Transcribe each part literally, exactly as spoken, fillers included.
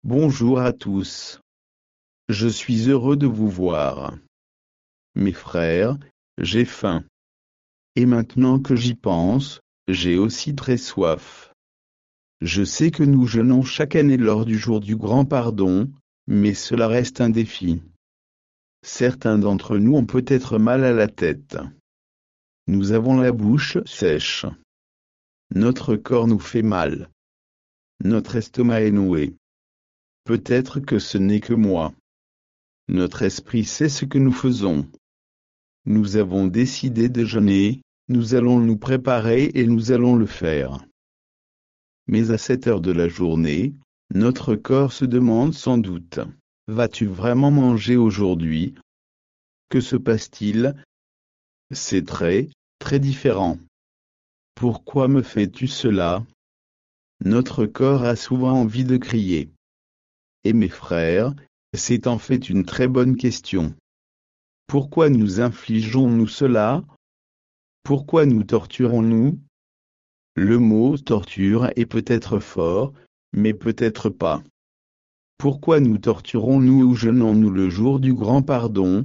Bonjour à tous. Je suis heureux de vous voir. Mes frères, j'ai faim. Et maintenant que j'y pense, j'ai aussi très soif. Je sais que nous jeûnons chaque année lors du jour du grand pardon, mais cela reste un défi. Certains d'entre nous ont peut-être mal à la tête. Nous avons la bouche sèche. Notre corps nous fait mal. Notre estomac est noué. Peut-être que ce n'est que moi. Notre esprit sait ce que nous faisons. Nous avons décidé de jeûner, nous allons nous préparer et nous allons le faire. Mais à cette heure de la journée, notre corps se demande sans doute, vas-tu vraiment manger aujourd'hui? Que se passe-t-il? C'est très, très différent. Pourquoi me fais-tu cela? Notre corps a souvent envie de crier. Et mes frères, c'est en fait une très bonne question. Pourquoi nous infligeons-nous cela? Pourquoi nous torturons-nous? Le mot torture est peut-être fort, mais peut-être pas. Pourquoi nous torturons-nous ou jeûnons-nous le jour du grand pardon?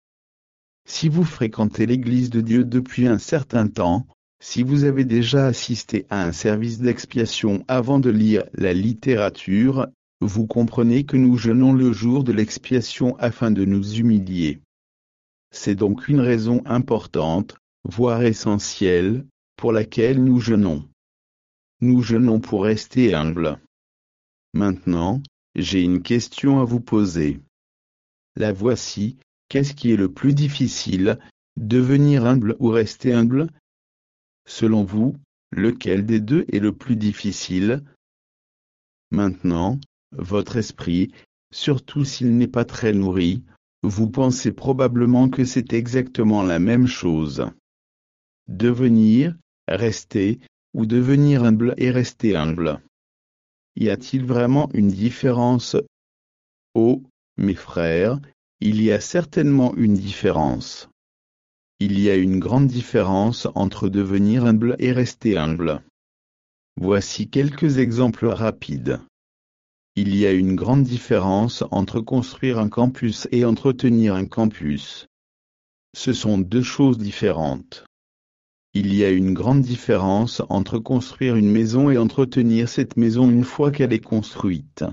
Si vous fréquentez l'Église de Dieu depuis un certain temps, si vous avez déjà assisté à un service d'expiation avant de lire la littérature, vous comprenez que nous jeûnons le jour de l'expiation afin de nous humilier. C'est donc une raison importante, voire essentielle, pour laquelle nous jeûnons. Nous jeûnons pour rester humbles. Maintenant, j'ai une question à vous poser. La voici, qu'est-ce qui est le plus difficile, devenir humble ou rester humble? Selon vous, lequel des deux est le plus difficile? Maintenant, votre esprit, surtout s'il n'est pas très nourri, vous pensez probablement que c'est exactement la même chose. Devenir, rester, ou devenir humble et rester humble. Y a-t-il vraiment une différence? Oh, mes frères, il y a certainement une différence. Il y a une grande différence entre devenir humble et rester humble. Voici quelques exemples rapides. Il y a une grande différence entre construire un campus et entretenir un campus. Ce sont deux choses différentes. Il y a une grande différence entre construire une maison et entretenir cette maison une fois qu'elle est construite.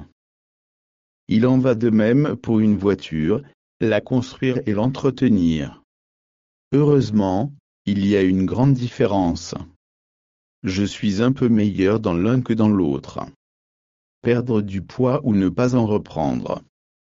Il en va de même pour une voiture, la construire et l'entretenir. Heureusement, il y a une grande différence. Je suis un peu meilleur dans l'un que dans l'autre. Perdre du poids ou ne pas en reprendre.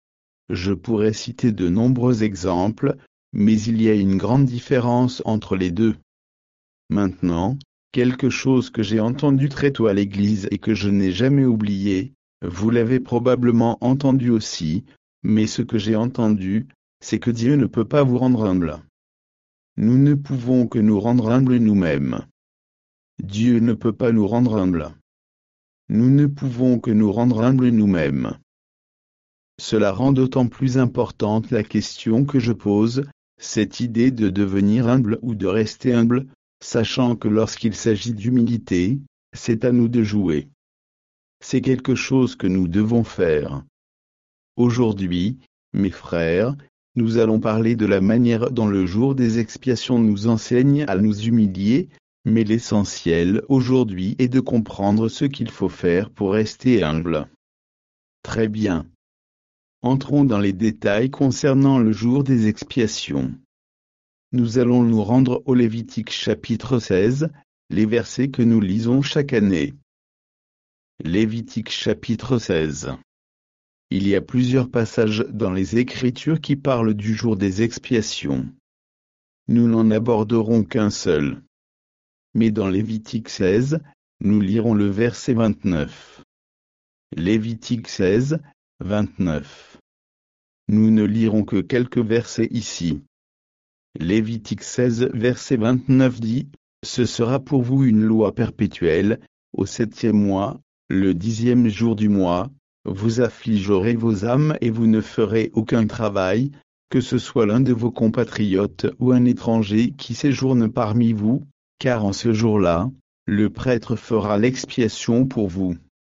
Je pourrais citer de nombreux exemples, mais il y a une grande différence entre les deux. Maintenant, quelque chose que j'ai entendu très tôt à l'église et que je n'ai jamais oublié, vous l'avez probablement entendu aussi, mais ce que j'ai entendu, c'est que Dieu ne peut pas vous rendre humble. Nous ne pouvons que nous rendre humbles nous-mêmes. Dieu ne peut pas nous rendre humbles. Nous ne pouvons que nous rendre humbles nous-mêmes. Cela rend d'autant plus importante la question que je pose, cette idée de devenir humble ou de rester humble, sachant que lorsqu'il s'agit d'humilité, c'est à nous de jouer. C'est quelque chose que nous devons faire. Aujourd'hui, mes frères, nous allons parler de la manière dont le jour des expiations nous enseigne à nous humilier, mais l'essentiel aujourd'hui est de comprendre ce qu'il faut faire pour rester humble. Très bien. Entrons dans les détails concernant le jour des expiations. Nous allons nous rendre au Lévitique chapitre seize, les versets que nous lisons chaque année. Lévitique chapitre seize. Il y a plusieurs passages dans les Écritures qui parlent du jour des expiations. Nous n'en aborderons qu'un seul. Mais dans Lévitique seize, nous lirons le verset vingt-neuf. Lévitique seize, vingt-neuf. Nous ne lirons que quelques versets ici. Lévitique seize, verset vingt-neuf dit, « Ce sera pour vous une loi perpétuelle, au septième mois, le dixième jour du mois, vous affligerez vos âmes et vous ne ferez aucun travail, que ce soit l'un de vos compatriotes ou un étranger qui séjourne parmi vous, car en ce jour-là, le prêtre fera l'expiation pour vous. »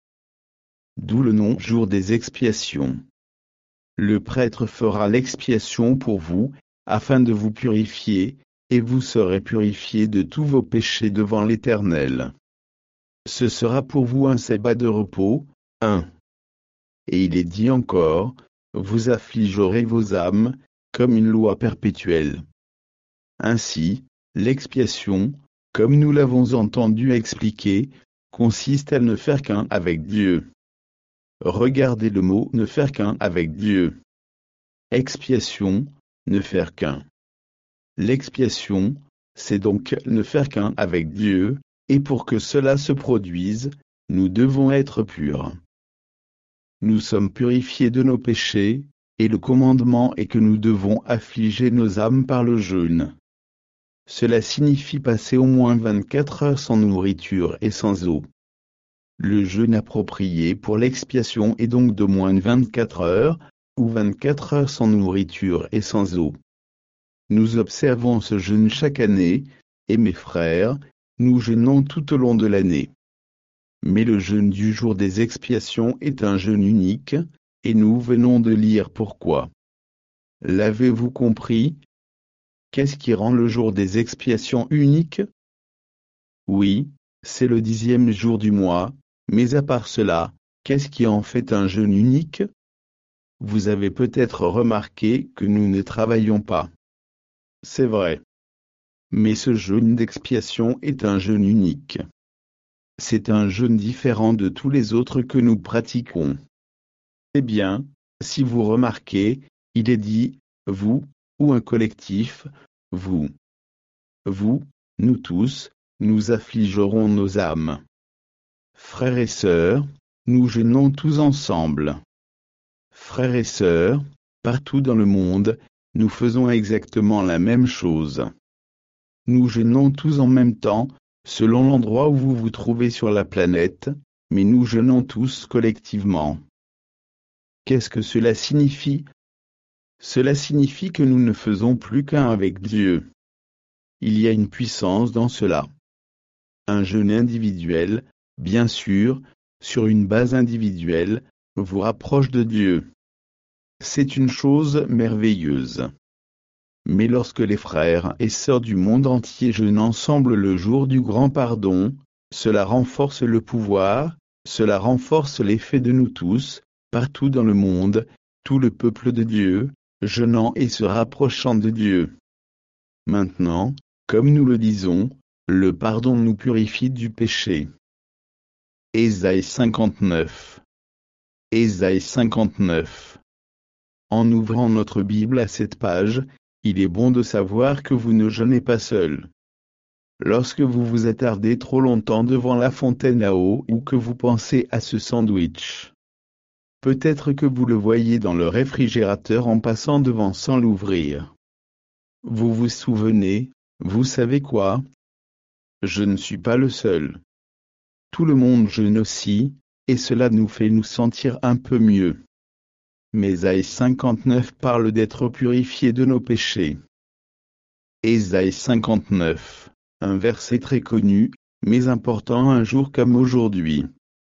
d'où le nom jour des expiations. Le prêtre fera l'expiation pour vous, afin de vous purifier, et vous serez purifiés de tous vos péchés devant l'Éternel. Ce sera pour vous un sabbat de repos. un. Et il est dit encore, vous affligerez vos âmes, comme une loi perpétuelle. Ainsi, l'expiation, comme nous l'avons entendu expliquer, consiste à ne faire qu'un avec Dieu. Regardez le mot ne faire qu'un avec Dieu. Expiation, ne faire qu'un. L'expiation, c'est donc ne faire qu'un avec Dieu, et pour que cela se produise, nous devons être purs. Nous sommes purifiés de nos péchés, et le commandement est que nous devons affliger nos âmes par le jeûne. Cela signifie passer au moins vingt-quatre heures sans nourriture et sans eau. Le jeûne approprié pour l'expiation est donc d'au moins vingt-quatre heures, ou vingt-quatre heures sans nourriture et sans eau. Nous observons ce jeûne chaque année, et mes frères, nous jeûnons tout au long de l'année. Mais le jeûne du jour des expiations est un jeûne unique, et nous venons de lire pourquoi. L'avez-vous compris? Qu'est-ce qui rend le jour des expiations unique? Oui, c'est le dixième jour du mois, mais à part cela, qu'est-ce qui en fait un jeûne unique? Vous avez peut-être remarqué que nous ne travaillons pas. C'est vrai. Mais ce jeûne d'expiation est un jeûne unique. C'est un jeûne différent de tous les autres que nous pratiquons. Eh bien, si vous remarquez, il est dit « vous » ou un collectif « vous ». Vous, nous tous, nous affligerons nos âmes. Frères et sœurs, nous jeûnons tous ensemble. Frères et sœurs, partout dans le monde, nous faisons exactement la même chose. Nous jeûnons tous en même temps, selon l'endroit où vous vous trouvez sur la planète, mais nous jeûnons tous collectivement. Qu'est-ce que cela signifie? Cela signifie que nous ne faisons plus qu'un avec Dieu. Il y a une puissance dans cela. Un jeûne individuel, bien sûr, sur une base individuelle, vous rapproche de Dieu. C'est une chose merveilleuse. Mais lorsque les frères et sœurs du monde entier jeûnent ensemble le jour du grand pardon, cela renforce le pouvoir, cela renforce l'effet de nous tous, partout dans le monde, tout le peuple de Dieu, jeûnant et se rapprochant de Dieu. Maintenant, comme nous le disons, le pardon nous purifie du péché. Ésaïe cinquante-neuf. Ésaïe cinquante-neuf. En ouvrant notre Bible à cette page, il est bon de savoir que vous ne jeûnez pas seul. Lorsque vous vous attardez trop longtemps devant la fontaine à eau ou que vous pensez à ce sandwich, peut-être que vous le voyez dans le réfrigérateur en passant devant sans l'ouvrir. Vous vous souvenez, vous savez quoi? Je ne suis pas le seul. Tout le monde jeûne aussi, et cela nous fait nous sentir un peu mieux. Mais Ésaïe cinquante-neuf parle d'être purifié de nos péchés. Ésaïe cinquante-neuf, un verset très connu, mais important un jour comme aujourd'hui.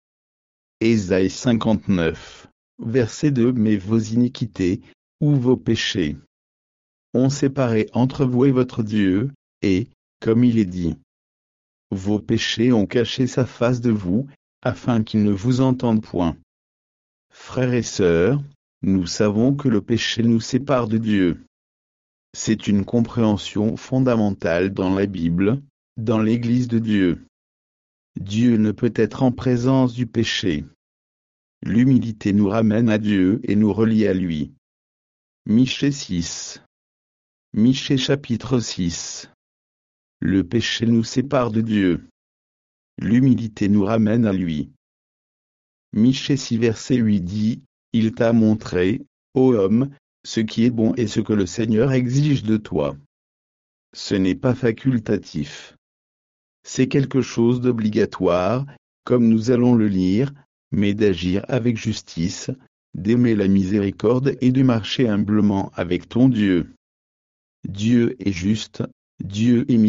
Ésaïe cinquante-neuf, verset deux. Mais vos iniquités, ou vos péchés, ont séparé entre vous et votre Dieu, et, comme il est dit, vos péchés ont caché sa face de vous, afin qu'il ne vous entende point. Frères et sœurs, nous savons que le péché nous sépare de Dieu. C'est une compréhension fondamentale dans la Bible, dans l'Église de Dieu. Dieu ne peut être en présence du péché. L'humilité nous ramène à Dieu et nous relie à lui. Michée six. Michée chapitre six. Le péché nous sépare de Dieu. L'humilité nous ramène à lui. Michée six verset huit dit, « Il t'a montré, ô homme, ce qui est bon et ce que le Seigneur exige de toi. » Ce n'est pas facultatif. C'est quelque chose d'obligatoire, comme nous allons le lire, mais d'agir avec justice, d'aimer la miséricorde et de marcher humblement avec ton Dieu. Dieu est juste, Dieu est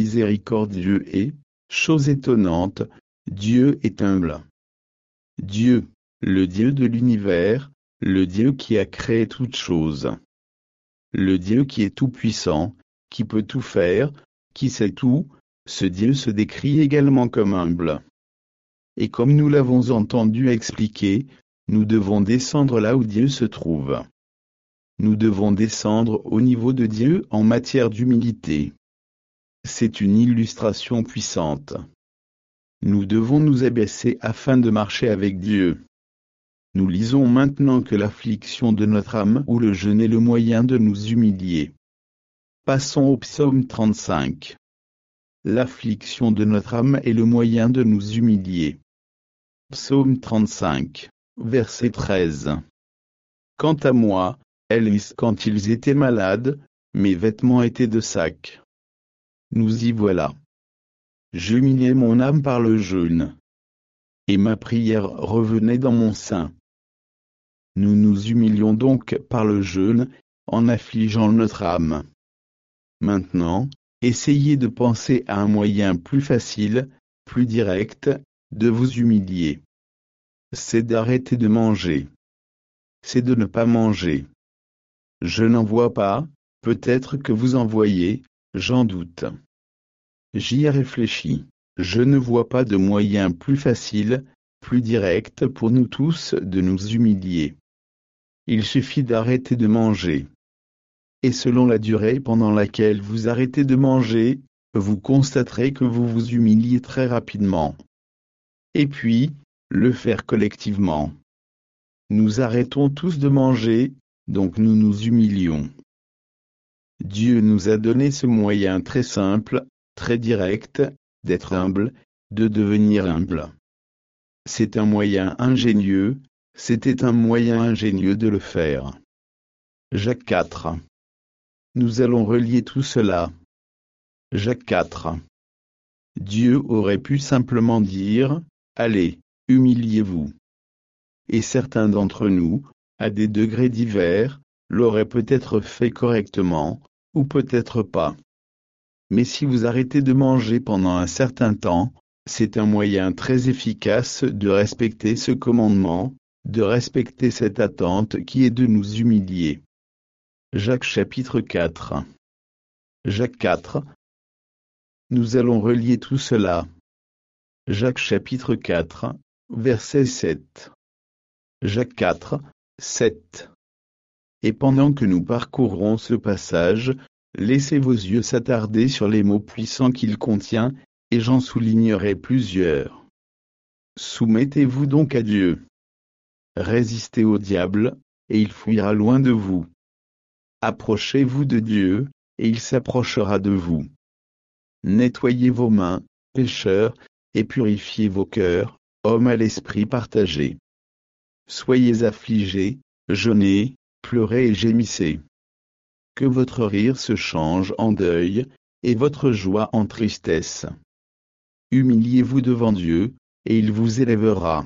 miséricordieux et, chose étonnante, Dieu est humble. Dieu, le Dieu de l'univers, le Dieu qui a créé toutes choses. Le Dieu qui est tout-puissant, qui peut tout faire, qui sait tout, ce Dieu se décrit également comme humble. Et comme nous l'avons entendu expliquer, nous devons descendre là où Dieu se trouve. Nous devons descendre au niveau de Dieu en matière d'humilité. C'est une illustration puissante. Nous devons nous abaisser afin de marcher avec Dieu. Nous lisons maintenant que l'affliction de notre âme ou le jeûne est le moyen de nous humilier. Passons au psaume trente-cinq. L'affliction de notre âme est le moyen de nous humilier. Psaume trente-cinq, verset treize. Quant à moi, Hélas, quand ils étaient malades, mes vêtements étaient de sac. Nous y voilà. J'humiliais mon âme par le jeûne. Et ma prière revenait dans mon sein. Nous nous humilions donc par le jeûne, en affligeant notre âme. Maintenant, essayez de penser à un moyen plus facile, plus direct, de vous humilier. C'est d'arrêter de manger. C'est de ne pas manger. Je n'en vois pas, peut-être que vous en voyez, j'en doute. J'y ai réfléchi. Je ne vois pas de moyen plus facile, plus direct pour nous tous de nous humilier. Il suffit d'arrêter de manger. Et selon la durée pendant laquelle vous arrêtez de manger, vous constaterez que vous vous humiliez très rapidement. Et puis, le faire collectivement. Nous arrêtons tous de manger, donc nous nous humilions. Dieu nous a donné ce moyen très simple, très direct, d'être humble, de devenir humble. C'est un moyen ingénieux, c'était un moyen ingénieux de le faire. Jacques quatre. Nous allons relier tout cela. Jacques quatre. Dieu aurait pu simplement dire, allez, humiliez-vous. Et certains d'entre nous, à des degrés divers, l'auraient peut-être fait correctement, ou peut-être pas. Mais si vous arrêtez de manger pendant un certain temps, c'est un moyen très efficace de respecter ce commandement, de respecter cette attente qui est de nous humilier. Jacques chapitre quatre. Jacques quatre. Nous allons relier tout cela. Jacques chapitre quatre, verset sept. Jacques quatre, sept. Et pendant que nous parcourrons ce passage, laissez vos yeux s'attarder sur les mots puissants qu'il contient, et j'en soulignerai plusieurs. Soumettez-vous donc à Dieu. Résistez au diable, et il fuira loin de vous. Approchez-vous de Dieu, et il s'approchera de vous. Nettoyez vos mains, pécheurs, et purifiez vos cœurs, hommes à l'esprit partagé. Soyez affligés, jeûnez, pleurez et gémissez. Que votre rire se change en deuil, et votre joie en tristesse. Humiliez-vous devant Dieu, et il vous élèvera.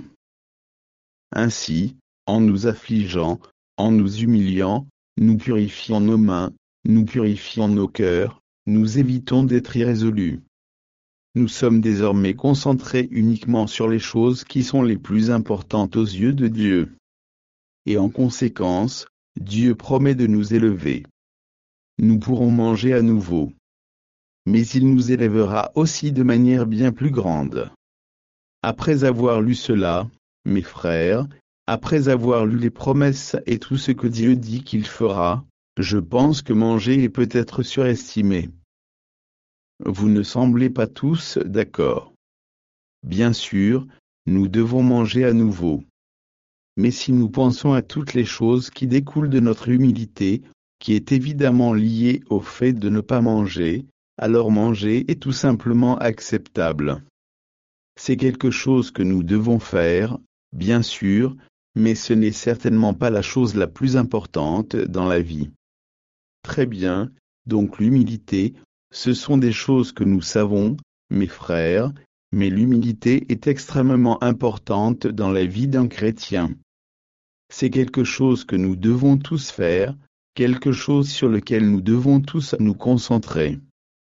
Ainsi, en nous affligeant, en nous humiliant, nous purifions nos mains, nous purifions nos cœurs, nous évitons d'être irrésolus. Nous sommes désormais concentrés uniquement sur les choses qui sont les plus importantes aux yeux de Dieu. Et en conséquence, Dieu promet de nous élever. Nous pourrons manger à nouveau. Mais il nous élèvera aussi de manière bien plus grande. Après avoir lu cela, mes frères, après avoir lu les promesses et tout ce que Dieu dit qu'il fera, je pense que manger est peut-être surestimé. Vous ne semblez pas tous d'accord. Bien sûr, nous devons manger à nouveau. Mais si nous pensons à toutes les choses qui découlent de notre humilité, qui est évidemment liée au fait de ne pas manger, alors manger est tout simplement acceptable. C'est quelque chose que nous devons faire, bien sûr, mais ce n'est certainement pas la chose la plus importante dans la vie. Très bien, donc l'humilité, ce sont des choses que nous savons, mes frères, mais l'humilité est extrêmement importante dans la vie d'un chrétien. C'est quelque chose que nous devons tous faire, quelque chose sur lequel nous devons tous nous concentrer.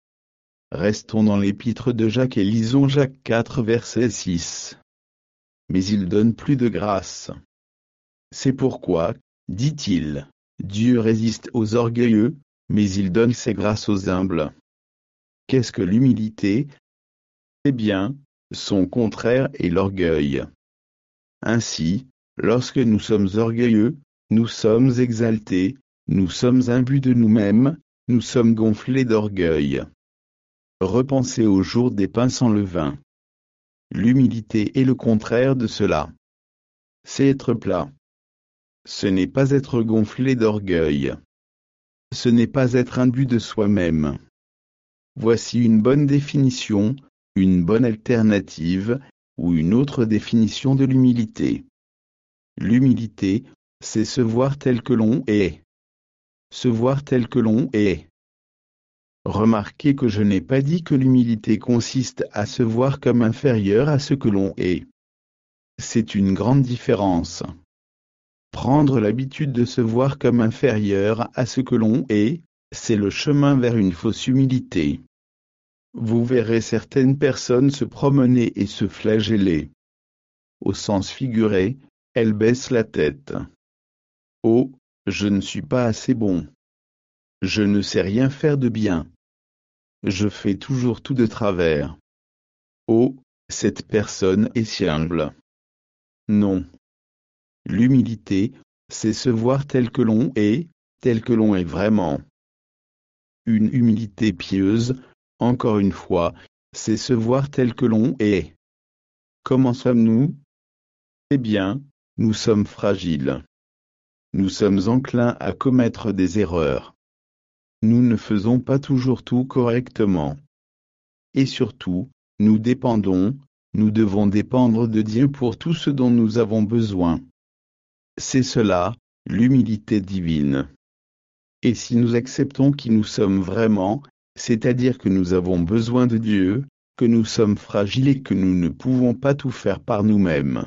Restons dans l'épître de Jacques et lisons Jacques quatre verset six. mais il donne plus de grâce. C'est pourquoi, dit-il, Dieu résiste aux orgueilleux, mais il donne ses grâces aux humbles. Qu'est-ce que l'humilité? Eh bien, son contraire est l'orgueil. Ainsi, lorsque nous sommes orgueilleux, nous sommes exaltés, nous sommes imbus de nous-mêmes, nous sommes gonflés d'orgueil. Repensez au jour des pains sans levain. L'humilité est le contraire de cela. C'est être plat. Ce n'est pas être gonflé d'orgueil. Ce n'est pas être imbu de soi-même. Voici une bonne définition, une bonne alternative, ou une autre définition de l'humilité. L'humilité, c'est se voir tel que l'on est. Se voir tel que l'on est. Remarquez que je n'ai pas dit que l'humilité consiste à se voir comme inférieur à ce que l'on est. C'est une grande différence. Prendre l'habitude de se voir comme inférieur à ce que l'on est, c'est le chemin vers une fausse humilité. Vous verrez certaines personnes se promener et se flageller. Au sens figuré, elles baissent la tête. Oh, je ne suis pas assez bon. Je ne sais rien faire de bien. Je fais toujours tout de travers. Oh, cette personne est si humble. Non. L'humilité, c'est se voir tel que l'on est, tel que l'on est vraiment. Une humilité pieuse, encore une fois, c'est se voir tel que l'on est. Comment sommes-nous? Eh bien, nous sommes fragiles. Nous sommes enclins à commettre des erreurs. Nous ne faisons pas toujours tout correctement. Et surtout, nous dépendons, nous devons dépendre de Dieu pour tout ce dont nous avons besoin. C'est cela, l'humilité divine. Et si nous acceptons qui nous sommes vraiment, c'est-à-dire que nous avons besoin de Dieu, que nous sommes fragiles et que nous ne pouvons pas tout faire par nous-mêmes.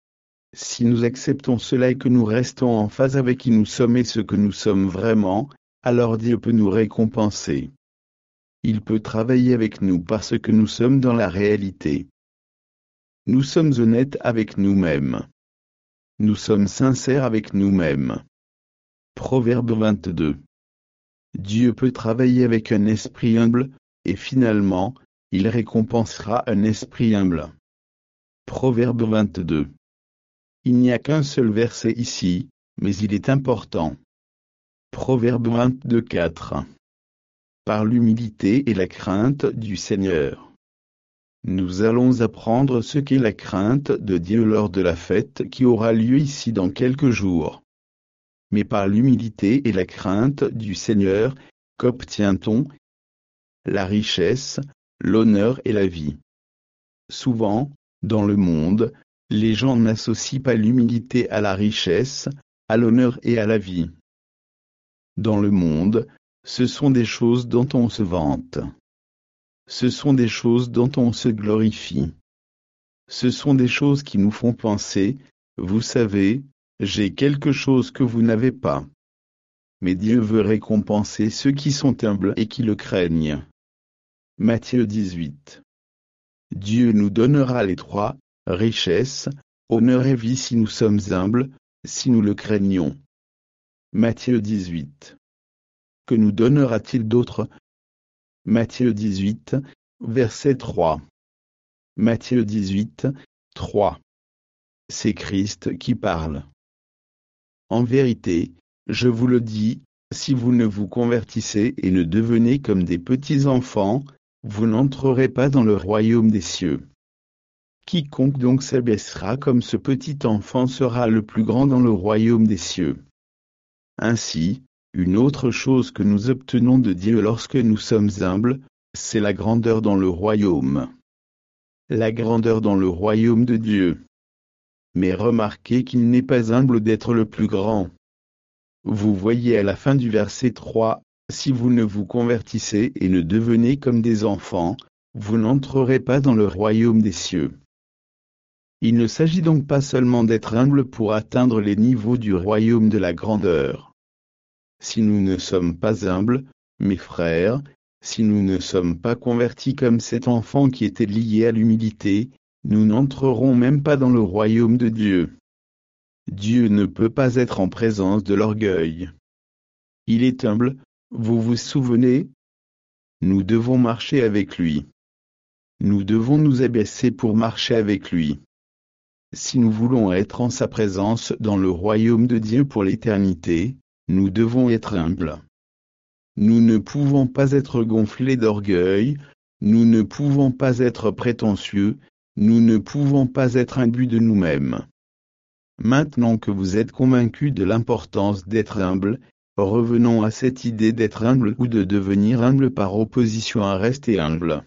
Si nous acceptons cela et que nous restons en phase avec qui nous sommes et ce que nous sommes vraiment, alors Dieu peut nous récompenser. Il peut travailler avec nous parce que nous sommes dans la réalité. Nous sommes honnêtes avec nous-mêmes. Nous sommes sincères avec nous-mêmes. Proverbe vingt-deux. Dieu peut travailler avec un esprit humble, et finalement, il récompensera un esprit humble. Proverbe vingt-deux. Il n'y a qu'un seul verset ici, mais il est important. Proverbe vingt-deux quatre. Par l'humilité et la crainte du Seigneur. Nous allons apprendre ce qu'est la crainte de Dieu lors de la fête qui aura lieu ici dans quelques jours. Mais par l'humilité et la crainte du Seigneur, qu'obtient-on? La richesse, l'honneur et la vie. Souvent, dans le monde, les gens n'associent pas l'humilité à la richesse, à l'honneur et à la vie. Dans le monde, ce sont des choses dont on se vante. Ce sont des choses dont on se glorifie. Ce sont des choses qui nous font penser, vous savez, j'ai quelque chose que vous n'avez pas. Mais Dieu veut récompenser ceux qui sont humbles et qui le craignent. Matthieu dix-huit. Dieu nous donnera les trois, richesse, honneur et vie si nous sommes humbles, si nous le craignons. Matthieu dix-huit. Que nous donnera-t-il d'autre? Matthieu dix-huit, verset trois. Matthieu dix-huit, trois. C'est Christ qui parle. En vérité, je vous le dis, si vous ne vous convertissez et ne devenez comme des petits enfants, vous n'entrerez pas dans le royaume des cieux. Quiconque donc s'abaissera comme ce petit enfant sera le plus grand dans le royaume des cieux. Ainsi, une autre chose que nous obtenons de Dieu lorsque nous sommes humbles, c'est la grandeur dans le royaume. La grandeur dans le royaume de Dieu. Mais remarquez qu'il n'est pas humble d'être le plus grand. Vous voyez à la fin du verset trois, si vous ne vous convertissez et ne devenez comme des enfants, vous n'entrerez pas dans le royaume des cieux. Il ne s'agit donc pas seulement d'être humble pour atteindre les niveaux du royaume de la grandeur. Si nous ne sommes pas humbles, mes frères, si nous ne sommes pas convertis comme cet enfant qui était lié à l'humilité, nous n'entrerons même pas dans le royaume de Dieu. Dieu ne peut pas être en présence de l'orgueil. Il est humble, vous vous souvenez? Nous devons marcher avec lui. Nous devons nous abaisser pour marcher avec lui. Si nous voulons être en sa présence dans le royaume de Dieu pour l'éternité, nous devons être humbles. Nous ne pouvons pas être gonflés d'orgueil, nous ne pouvons pas être prétentieux, nous ne pouvons pas être imbus de nous-mêmes. Maintenant que vous êtes convaincus de l'importance d'être humble, revenons à cette idée d'être humble ou de devenir humble par opposition à rester humble.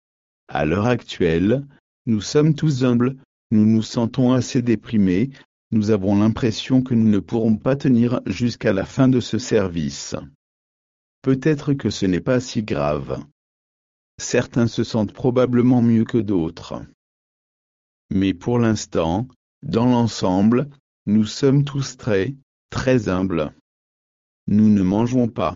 À l'heure actuelle, nous sommes tous humbles, nous nous sentons assez déprimés, nous avons l'impression que nous ne pourrons pas tenir jusqu'à la fin de ce service. Peut-être que ce n'est pas si grave. Certains se sentent probablement mieux que d'autres. Mais pour l'instant, dans l'ensemble, nous sommes tous très, très humbles. Nous ne mangeons pas.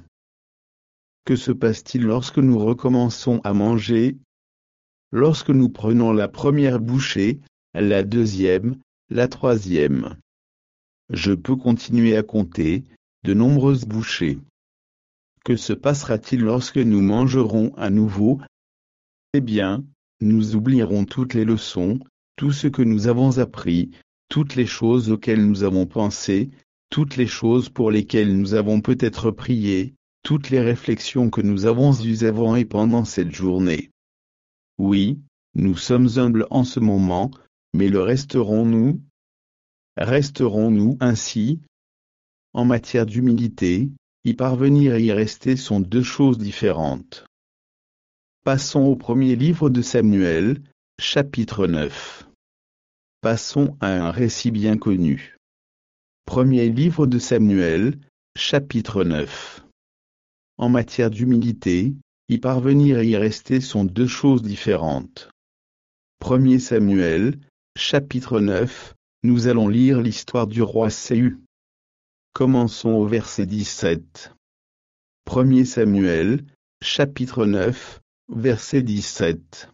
Que se passe-t-il lorsque nous recommençons à manger? Lorsque nous prenons la première bouchée, la deuxième, la troisième. Je peux continuer à compter, de nombreuses bouchées. Que se passera-t-il lorsque nous mangerons à nouveau? Eh bien, nous oublierons toutes les leçons, tout ce que nous avons appris, toutes les choses auxquelles nous avons pensé, toutes les choses pour lesquelles nous avons peut-être prié, toutes les réflexions que nous avons eues avant et pendant cette journée. Oui, nous sommes humbles en ce moment, mais le resterons-nous? Resterons-nous ainsi? En matière d'humilité, y parvenir et y rester sont deux choses différentes. Passons au premier livre de Samuel, chapitre neuf. Passons à un récit bien connu. Premier livre de Samuel, chapitre neuf. En matière d'humilité, y parvenir et y rester sont deux choses différentes. Premier Samuel, chapitre neuf, nous allons lire l'histoire du roi Saül. Commençons au verset dix-sept. Premier Samuel, chapitre neuf, verset dix-sept.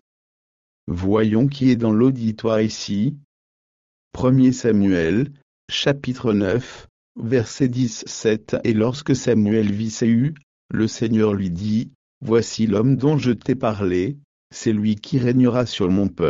Voyons qui est dans l'auditoire ici. Premier Samuel, chapitre neuf, verset dix-sept. Et lorsque Samuel vit Saül, le Seigneur lui dit, « Voici l'homme dont je t'ai parlé, c'est lui qui régnera sur mon peuple. »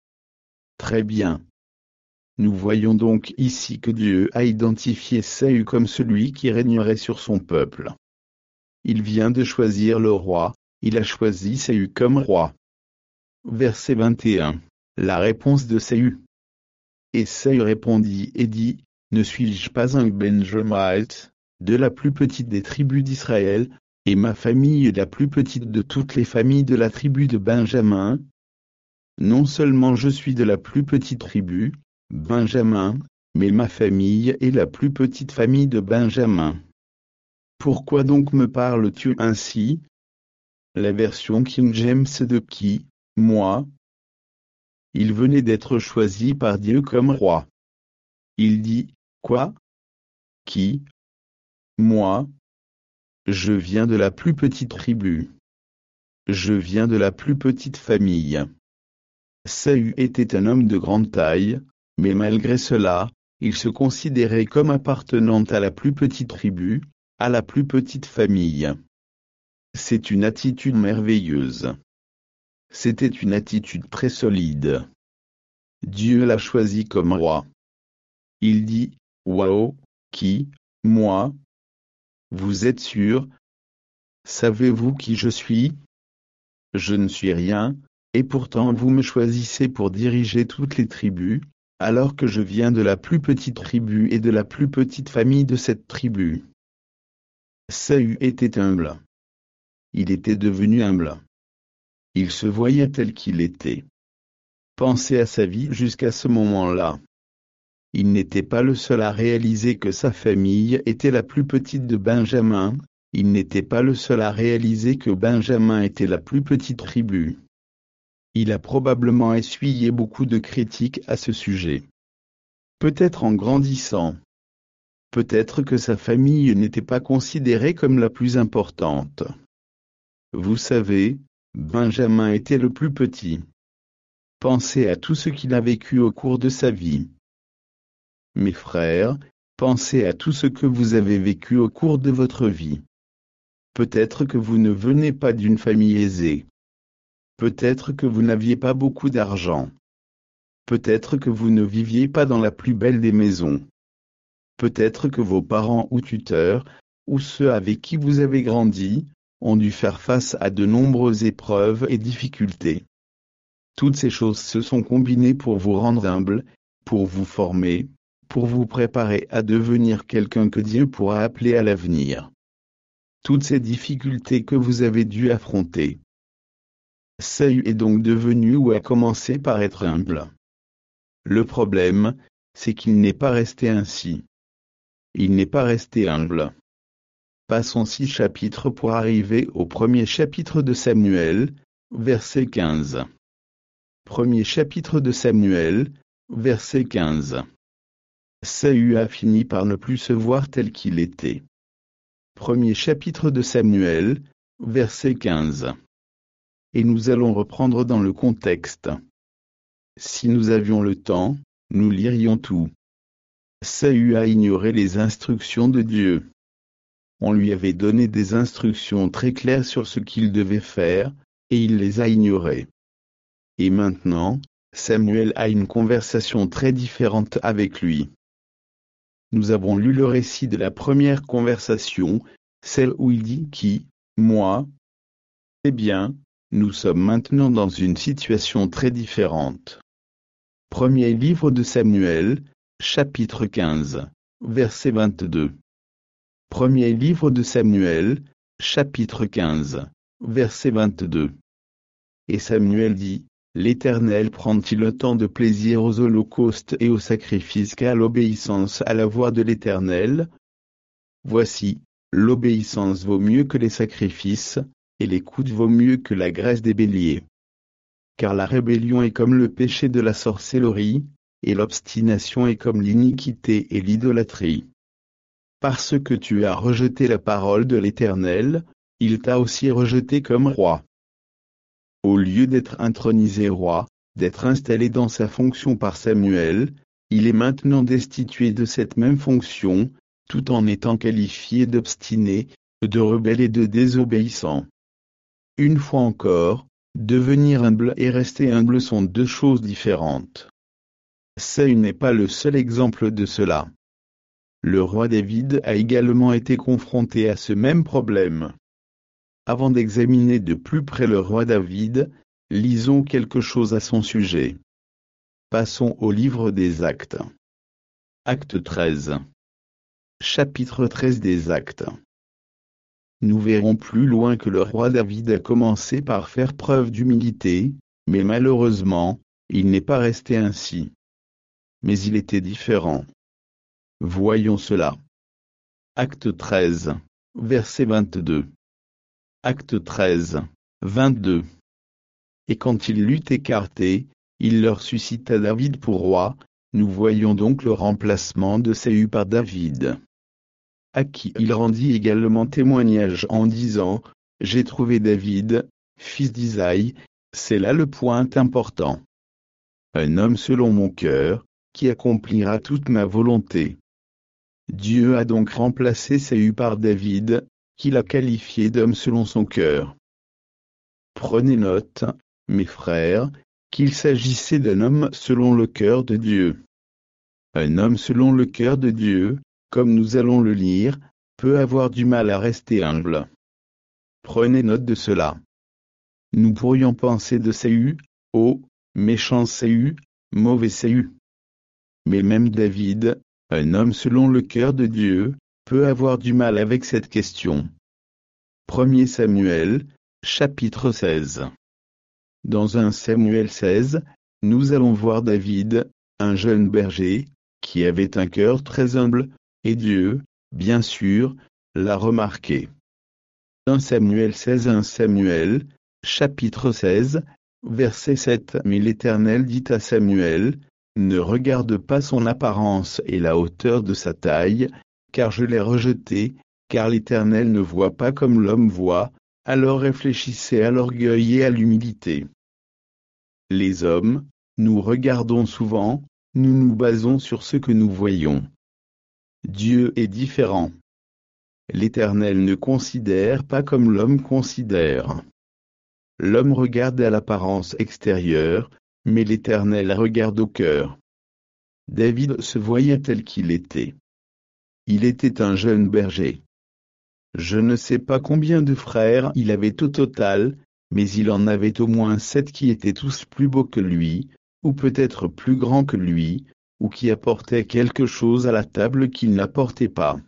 Très bien. Nous voyons donc ici que Dieu a identifié Saül comme celui qui régnerait sur son peuple. Il vient de choisir le roi, il a choisi Saül comme roi. Verset vingt et un. La réponse de Saül. Et Saül répondit et dit, « Ne suis-je pas un Benjamite, de la plus petite des tribus d'Israël, et ma famille est la plus petite de toutes les familles de la tribu de Benjamin? Non seulement je suis de la plus petite tribu, Benjamin, mais ma famille est la plus petite famille de Benjamin. Pourquoi donc me parles-tu ainsi? » La version King James de qui, moi? Il venait d'être choisi par Dieu comme roi. Il dit, quoi? Qui? Moi? Je viens de la plus petite tribu. Je viens de la plus petite famille. Saül était un homme de grande taille, mais malgré cela, il se considérait comme appartenant à la plus petite tribu, à la plus petite famille. C'est une attitude merveilleuse. C'était une attitude très solide. Dieu l'a choisi comme roi. Il dit, « Waouh, qui, moi? Vous êtes sûr? Savez-vous qui je suis? Je ne suis rien, et pourtant vous me choisissez pour diriger toutes les tribus, alors que je viens de la plus petite tribu et de la plus petite famille de cette tribu. » Saül était humble. Il était devenu humble. Il se voyait tel qu'il était. Pensez à sa vie jusqu'à ce moment-là. Il n'était pas le seul à réaliser que sa famille était la plus petite de Benjamin, il n'était pas le seul à réaliser que Benjamin était la plus petite tribu. Il a probablement essuyé beaucoup de critiques à ce sujet. Peut-être en grandissant. Peut-être que sa famille n'était pas considérée comme la plus importante. Vous savez, Benjamin était le plus petit. pensez à tout ce qu'il a vécu au cours de sa vie. Mes frères, pensez à tout ce que vous avez vécu au cours de votre vie. Peut-être que vous ne venez pas d'une famille aisée. Peut-être que vous n'aviez pas beaucoup d'argent. Peut-être que vous ne viviez pas dans la plus belle des maisons. Peut-être que vos parents ou tuteurs, ou ceux avec qui vous avez grandi, ont dû faire face à de nombreuses épreuves et difficultés. Toutes ces choses se sont combinées pour vous rendre humble, pour vous former, pour vous préparer à devenir quelqu'un que Dieu pourra appeler à l'avenir. Toutes ces difficultés que vous avez dû affronter. Saül est donc devenu ou a commencé par être humble. Le problème, c'est qu'il n'est pas resté ainsi. Il n'est pas resté humble. Passons six chapitres pour arriver au premier chapitre de Samuel, verset quinze. Premier chapitre de Samuel, verset quinze. Saül a fini par ne plus se voir tel qu'il était. Premier chapitre de Samuel, verset quinze. Et nous allons reprendre dans le contexte. Si nous avions le temps, nous lirions tout. Saül a ignoré les instructions de Dieu. On lui avait donné des instructions très claires sur ce qu'il devait faire, et il les a ignorées. Et maintenant, Samuel a une conversation très différente avec lui. Nous avons lu le récit de la première conversation, celle où il dit « Qui, moi ?» Eh bien, nous sommes maintenant dans une situation très différente. Premier livre de Samuel, chapitre quinze, verset vingt-deux. Premier livre de Samuel, chapitre quinze, verset vingt-deux. Et Samuel dit, « L'Éternel prend-il autant de plaisir aux holocaustes et aux sacrifices qu'à l'obéissance à la voix de l'Éternel? Voici, l'obéissance vaut mieux que les sacrifices, et l'écoute vaut mieux que la graisse des béliers. Car la rébellion est comme le péché de la sorcellerie, et l'obstination est comme l'iniquité et l'idolâtrie. Parce que tu as rejeté la parole de l'Éternel, il t'a aussi rejeté comme roi. » Au lieu d'être intronisé roi, d'être installé dans sa fonction par Samuel, il est maintenant destitué de cette même fonction, tout en étant qualifié d'obstiné, de rebelle et de désobéissant. Une fois encore, devenir humble et rester humble sont deux choses différentes. Saül n'est pas le seul exemple de cela. Le roi David a également été confronté à ce même problème. Avant d'examiner de plus près le roi David, lisons quelque chose à son sujet. Passons au livre des Actes. Acte treize. Chapitre treize des Actes. Nous verrons plus loin que le roi David a commencé par faire preuve d'humilité, mais malheureusement, il n'est pas resté ainsi. Mais il était différent. Voyons cela. Acte treize, verset vingt-deux. Acte treize, vingt-deux. Et quand il l'eut écarté, il leur suscita David pour roi. Nous voyons donc le remplacement de Saül par David, à qui il rendit également témoignage en disant « J'ai trouvé David, fils d'Isaïe », c'est là le point important. Un homme selon mon cœur, qui accomplira toute ma volonté. Dieu a donc remplacé Saül par David, qu'il a qualifié d'homme selon son cœur. Prenez note, mes frères, qu'il s'agissait d'un homme selon le cœur de Dieu. Un homme selon le cœur de Dieu, comme nous allons le lire, peut avoir du mal à rester humble. Prenez note de cela. Nous pourrions penser de Saül, oh, méchant Saül, mauvais Saül. Mais même David, un homme selon le cœur de Dieu, peut avoir du mal avec cette question. Premier Samuel, chapitre seize. Dans un Samuel seize, nous allons voir David, un jeune berger, qui avait un cœur très humble, et Dieu, bien sûr, l'a remarqué. un Samuel seize un Samuel, chapitre seize, verset sept. Mais l'Éternel dit à Samuel, ne regarde pas son apparence et la hauteur de sa taille, car je l'ai rejeté, car l'Éternel ne voit pas comme l'homme voit, alors réfléchissez à l'orgueil et à l'humilité. Les hommes, nous regardons souvent, nous nous basons sur ce que nous voyons. Dieu est différent. L'Éternel ne considère pas comme l'homme considère. L'homme regarde à l'apparence extérieure, mais l'Éternel regarde au cœur. David se voyait tel qu'il était. Il était un jeune berger. Je ne sais pas combien de frères il avait au total, mais il en avait au moins sept qui étaient tous plus beaux que lui, ou peut-être plus grands que lui, ou qui apportaient quelque chose à la table qu'il n'apportait pas.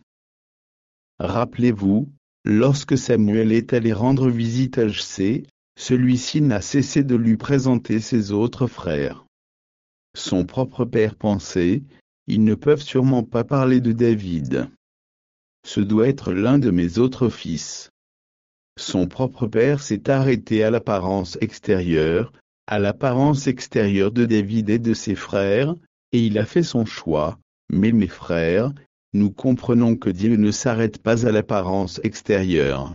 Rappelez-vous, lorsque Samuel est allé rendre visite à Jessé, celui-ci n'a cessé de lui présenter ses autres frères. Son propre père pensait, ils ne peuvent sûrement pas parler de David. Ce doit être l'un de mes autres fils. Son propre père s'est arrêté à l'apparence extérieure, à l'apparence extérieure de David et de ses frères, et il a fait son choix, mais mes frères, nous comprenons que Dieu ne s'arrête pas à l'apparence extérieure.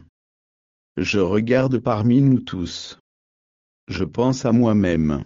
Je regarde parmi nous tous. Je pense à moi-même.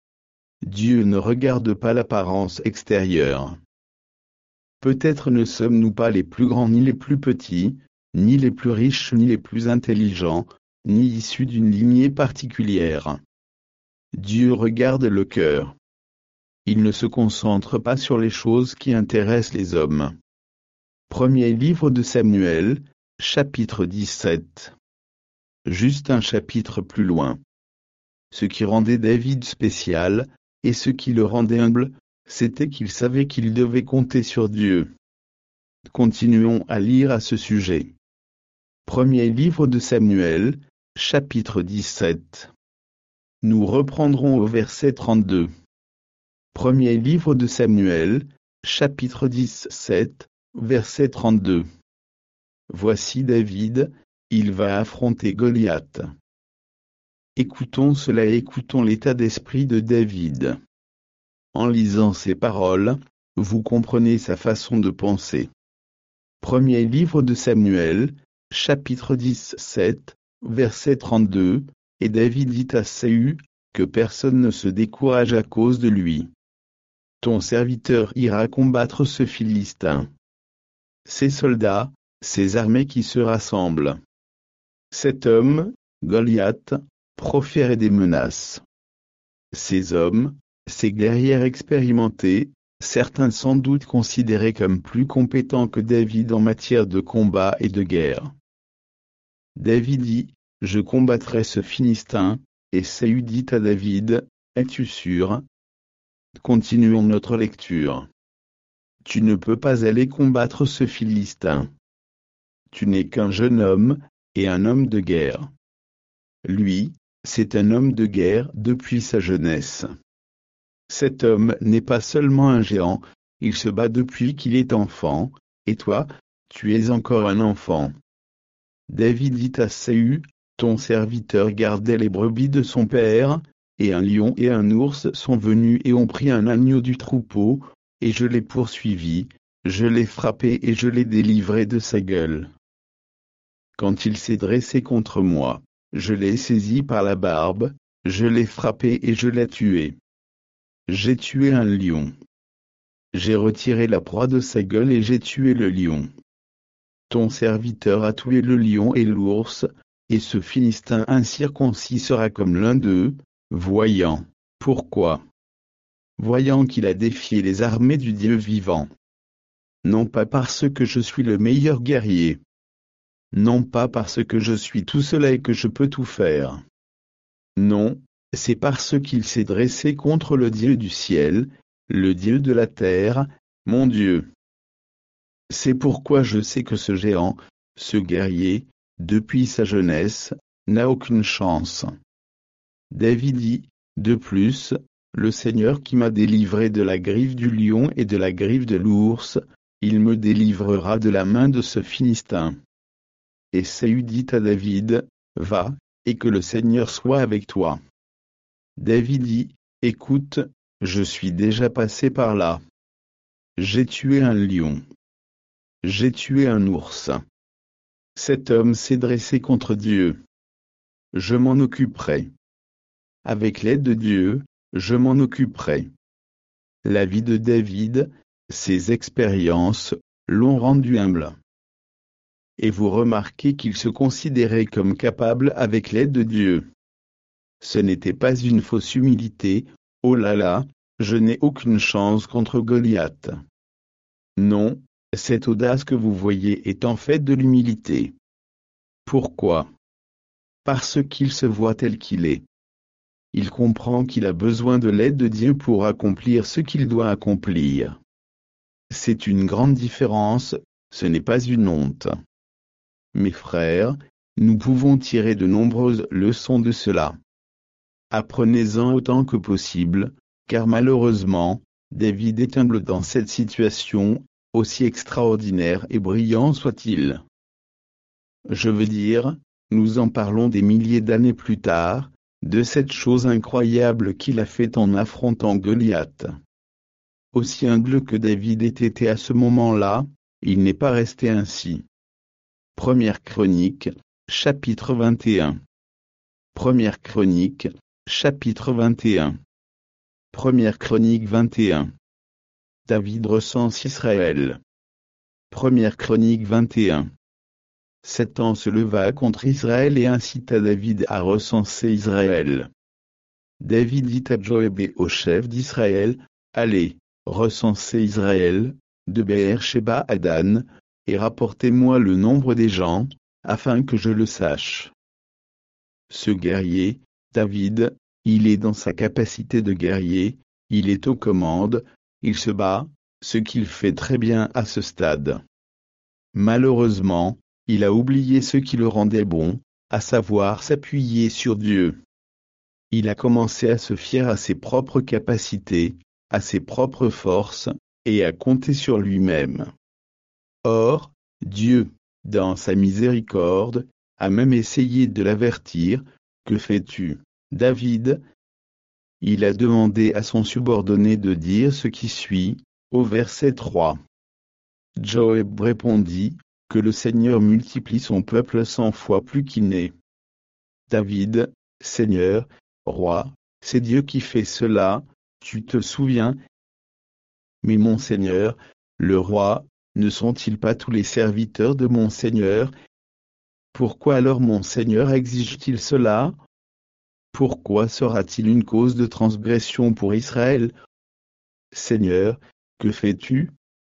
Dieu ne regarde pas l'apparence extérieure. Peut-être ne sommes-nous pas les plus grands ni les plus petits, ni les plus riches ni les plus intelligents, ni issus d'une lignée particulière. Dieu regarde le cœur. Il ne se concentre pas sur les choses qui intéressent les hommes. Premier livre de Samuel, chapitre dix-sept. Juste un chapitre plus loin. Ce qui rendait David spécial, et ce qui le rendait humble, c'était qu'il savait qu'il devait compter sur Dieu. Continuons à lire à ce sujet. Premier livre de Samuel, chapitre dix-sept. Nous reprendrons au verset trente-deux. Premier livre de Samuel, chapitre dix-sept, verset trente-deux. Voici David, il va affronter Goliath. Écoutons cela et écoutons l'état d'esprit de David. En lisant ces paroles, vous comprenez sa façon de penser. Premier livre de Samuel, chapitre dix-sept, verset trente-deux, et David dit à Saül, que personne ne se décourage à cause de lui. Ton serviteur ira combattre ce Philistin. Ces soldats, ces armées qui se rassemblent. Cet homme, Goliath, proférait des menaces. Ces hommes, ces guerriers expérimentés, certains sans doute considérés comme plus compétents que David en matière de combat et de guerre. David dit, je combattrai ce Philistin, et Saül dit à David, es-tu sûr? Continuons notre lecture. Tu ne peux pas aller combattre ce Philistin. Tu n'es qu'un jeune homme, et un homme de guerre. Lui, c'est un homme de guerre depuis sa jeunesse. Cet homme n'est pas seulement un géant, il se bat depuis qu'il est enfant, et toi, tu es encore un enfant. David dit à Saül, ton serviteur gardait les brebis de son père, et un lion et un ours sont venus et ont pris un agneau du troupeau, et je l'ai poursuivi, je l'ai frappé et je l'ai délivré de sa gueule. Quand il s'est dressé contre moi, je l'ai saisi par la barbe, je l'ai frappé et je l'ai tué. J'ai tué un lion. J'ai retiré la proie de sa gueule et j'ai tué le lion. Ton serviteur a tué le lion et l'ours, et ce Philistin incirconcis sera comme l'un d'eux, voyant. Pourquoi? Voyant qu'il a défié les armées du Dieu vivant. Non pas parce que je suis le meilleur guerrier. Non pas parce que je suis tout seul et que je peux tout faire. Non, c'est parce qu'il s'est dressé contre le Dieu du ciel, le Dieu de la terre, mon Dieu. C'est pourquoi je sais que ce géant, ce guerrier, depuis sa jeunesse, n'a aucune chance. David dit, de plus, le Seigneur qui m'a délivré de la griffe du lion et de la griffe de l'ours, il me délivrera de la main de ce Philistin. Et Saül dit à David, va, et que le Seigneur soit avec toi. David dit, écoute, je suis déjà passé par là. J'ai tué un lion. J'ai tué un ours. Cet homme s'est dressé contre Dieu. Je m'en occuperai. Avec l'aide de Dieu, je m'en occuperai. La vie de David, ses expériences, l'ont rendu humble. Et vous remarquez qu'il se considérait comme capable avec l'aide de Dieu. Ce n'était pas une fausse humilité, oh là là, je n'ai aucune chance contre Goliath. Non, cette audace que vous voyez est en fait de l'humilité. Pourquoi? Parce qu'il se voit tel qu'il est. Il comprend qu'il a besoin de l'aide de Dieu pour accomplir ce qu'il doit accomplir. C'est une grande différence, ce n'est pas une honte. Mes frères, nous pouvons tirer de nombreuses leçons de cela. Apprenez-en autant que possible, car malheureusement, David est humble dans cette situation, aussi extraordinaire et brillant soit-il. Je veux dire, nous en parlons des milliers d'années plus tard, de cette chose incroyable qu'il a faite en affrontant Goliath. Aussi humble que David ait été à ce moment-là, il n'est pas resté ainsi. Première Chronique, chapitre vingt et un. Première Chronique, chapitre vingt et un. Première Chronique vingt et un. David recense Israël. Première Chronique vingt et un. Satan se leva contre Israël et incita David à recenser Israël. David dit à Joab et au chef d'Israël, allez, recensez Israël, de Beër-Shéba à Dan, et rapportez-moi le nombre des gens, afin que je le sache. Ce guerrier, David, il est dans sa capacité de guerrier, il est aux commandes, il se bat, ce qu'il fait très bien à ce stade. Malheureusement, il a oublié ce qui le rendait bon, à savoir s'appuyer sur Dieu. Il a commencé à se fier à ses propres capacités, à ses propres forces, et à compter sur lui-même. Or, Dieu, dans sa miséricorde, a même essayé de l'avertir. Que fais-tu, David? Il a demandé à son subordonné de dire ce qui suit, au verset trois. Joab répondit, que le Seigneur multiplie son peuple cent fois plus qu'il n'est. David, Seigneur, roi, c'est Dieu qui fait cela, tu te souviens? Mais mon Seigneur, le roi, ne sont-ils pas tous les serviteurs de mon Seigneur? Pourquoi alors mon Seigneur exige-t-il cela? Pourquoi sera-t-il une cause de transgression pour Israël? Seigneur, que fais-tu?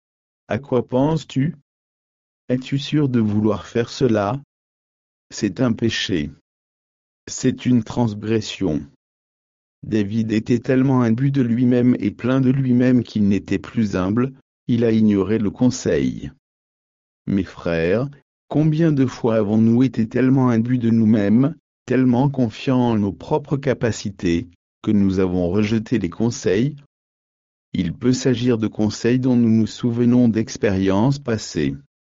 À quoi penses-tu? Es-tu sûr de vouloir faire cela? C'est un péché. C'est une transgression. David était tellement imbu de lui-même et plein de lui-même qu'il n'était plus humble, il a ignoré le conseil. Mes frères, combien de fois avons-nous été tellement imbus de nous-mêmes, tellement confiants en nos propres capacités, que nous avons rejeté les conseils? Il peut s'agir de conseils dont nous nous souvenons d'expériences passées.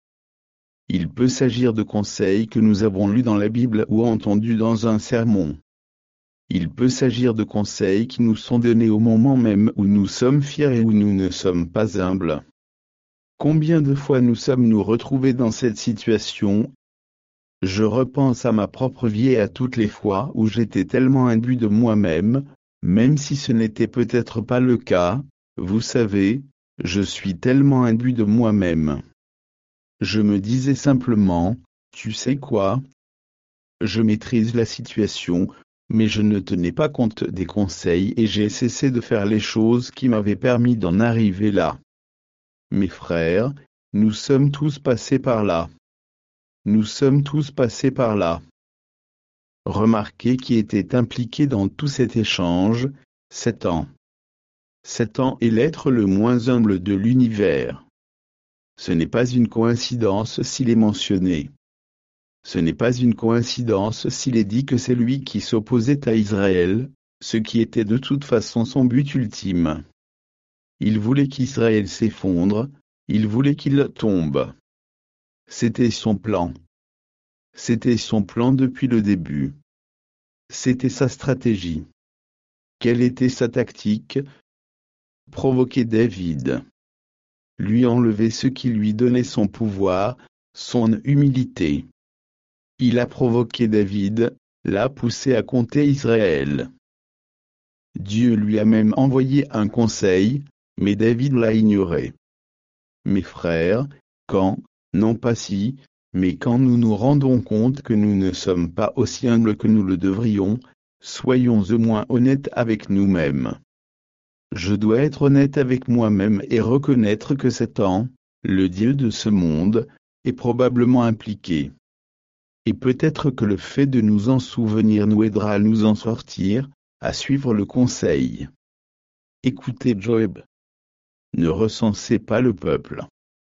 Il peut s'agir de conseils que nous avons lus dans la Bible ou entendus dans un sermon. Il peut s'agir de conseils qui nous sont donnés au moment même où nous sommes fiers et où nous ne sommes pas humbles. Combien de fois nous sommes-nous retrouvés dans cette situation? Je repense à ma propre vie et à toutes les fois où j'étais tellement imbu de moi-même, même si ce n'était peut-être pas le cas, vous savez, je suis tellement imbu de moi-même. Je me disais simplement, tu sais quoi? Je maîtrise la situation, mais je ne tenais pas compte des conseils et j'ai cessé de faire les choses qui m'avaient permis d'en arriver là. Mes frères, nous sommes tous passés par là. Nous sommes tous passés par là. Remarquez qui était impliqué dans tout cet échange, Satan. Satan est l'être le moins humble de l'univers. Ce n'est pas une coïncidence s'il est mentionné. Ce n'est pas une coïncidence s'il est dit que c'est lui qui s'opposait à Israël, ce qui était de toute façon son but ultime. Il voulait qu'Israël s'effondre, il voulait qu'il tombe. C'était son plan. C'était son plan depuis le début. C'était sa stratégie. Quelle était sa tactique? Provoquer David. Lui enlever ce qui lui donnait son pouvoir, son humilité. Il a provoqué David, l'a poussé à compter Israël. Dieu lui a même envoyé un conseil, mais David l'a ignoré. Mes frères, quand, non pas si, mais quand nous nous rendons compte que nous ne sommes pas aussi humbles que nous le devrions, soyons au moins honnêtes avec nous-mêmes. Je dois être honnête avec moi-même et reconnaître que Satan, le Dieu de ce monde, est probablement impliqué. Et peut-être que le fait de nous en souvenir nous aidera à nous en sortir, à suivre le conseil. Écoutez Job. Ne recensez pas le peuple.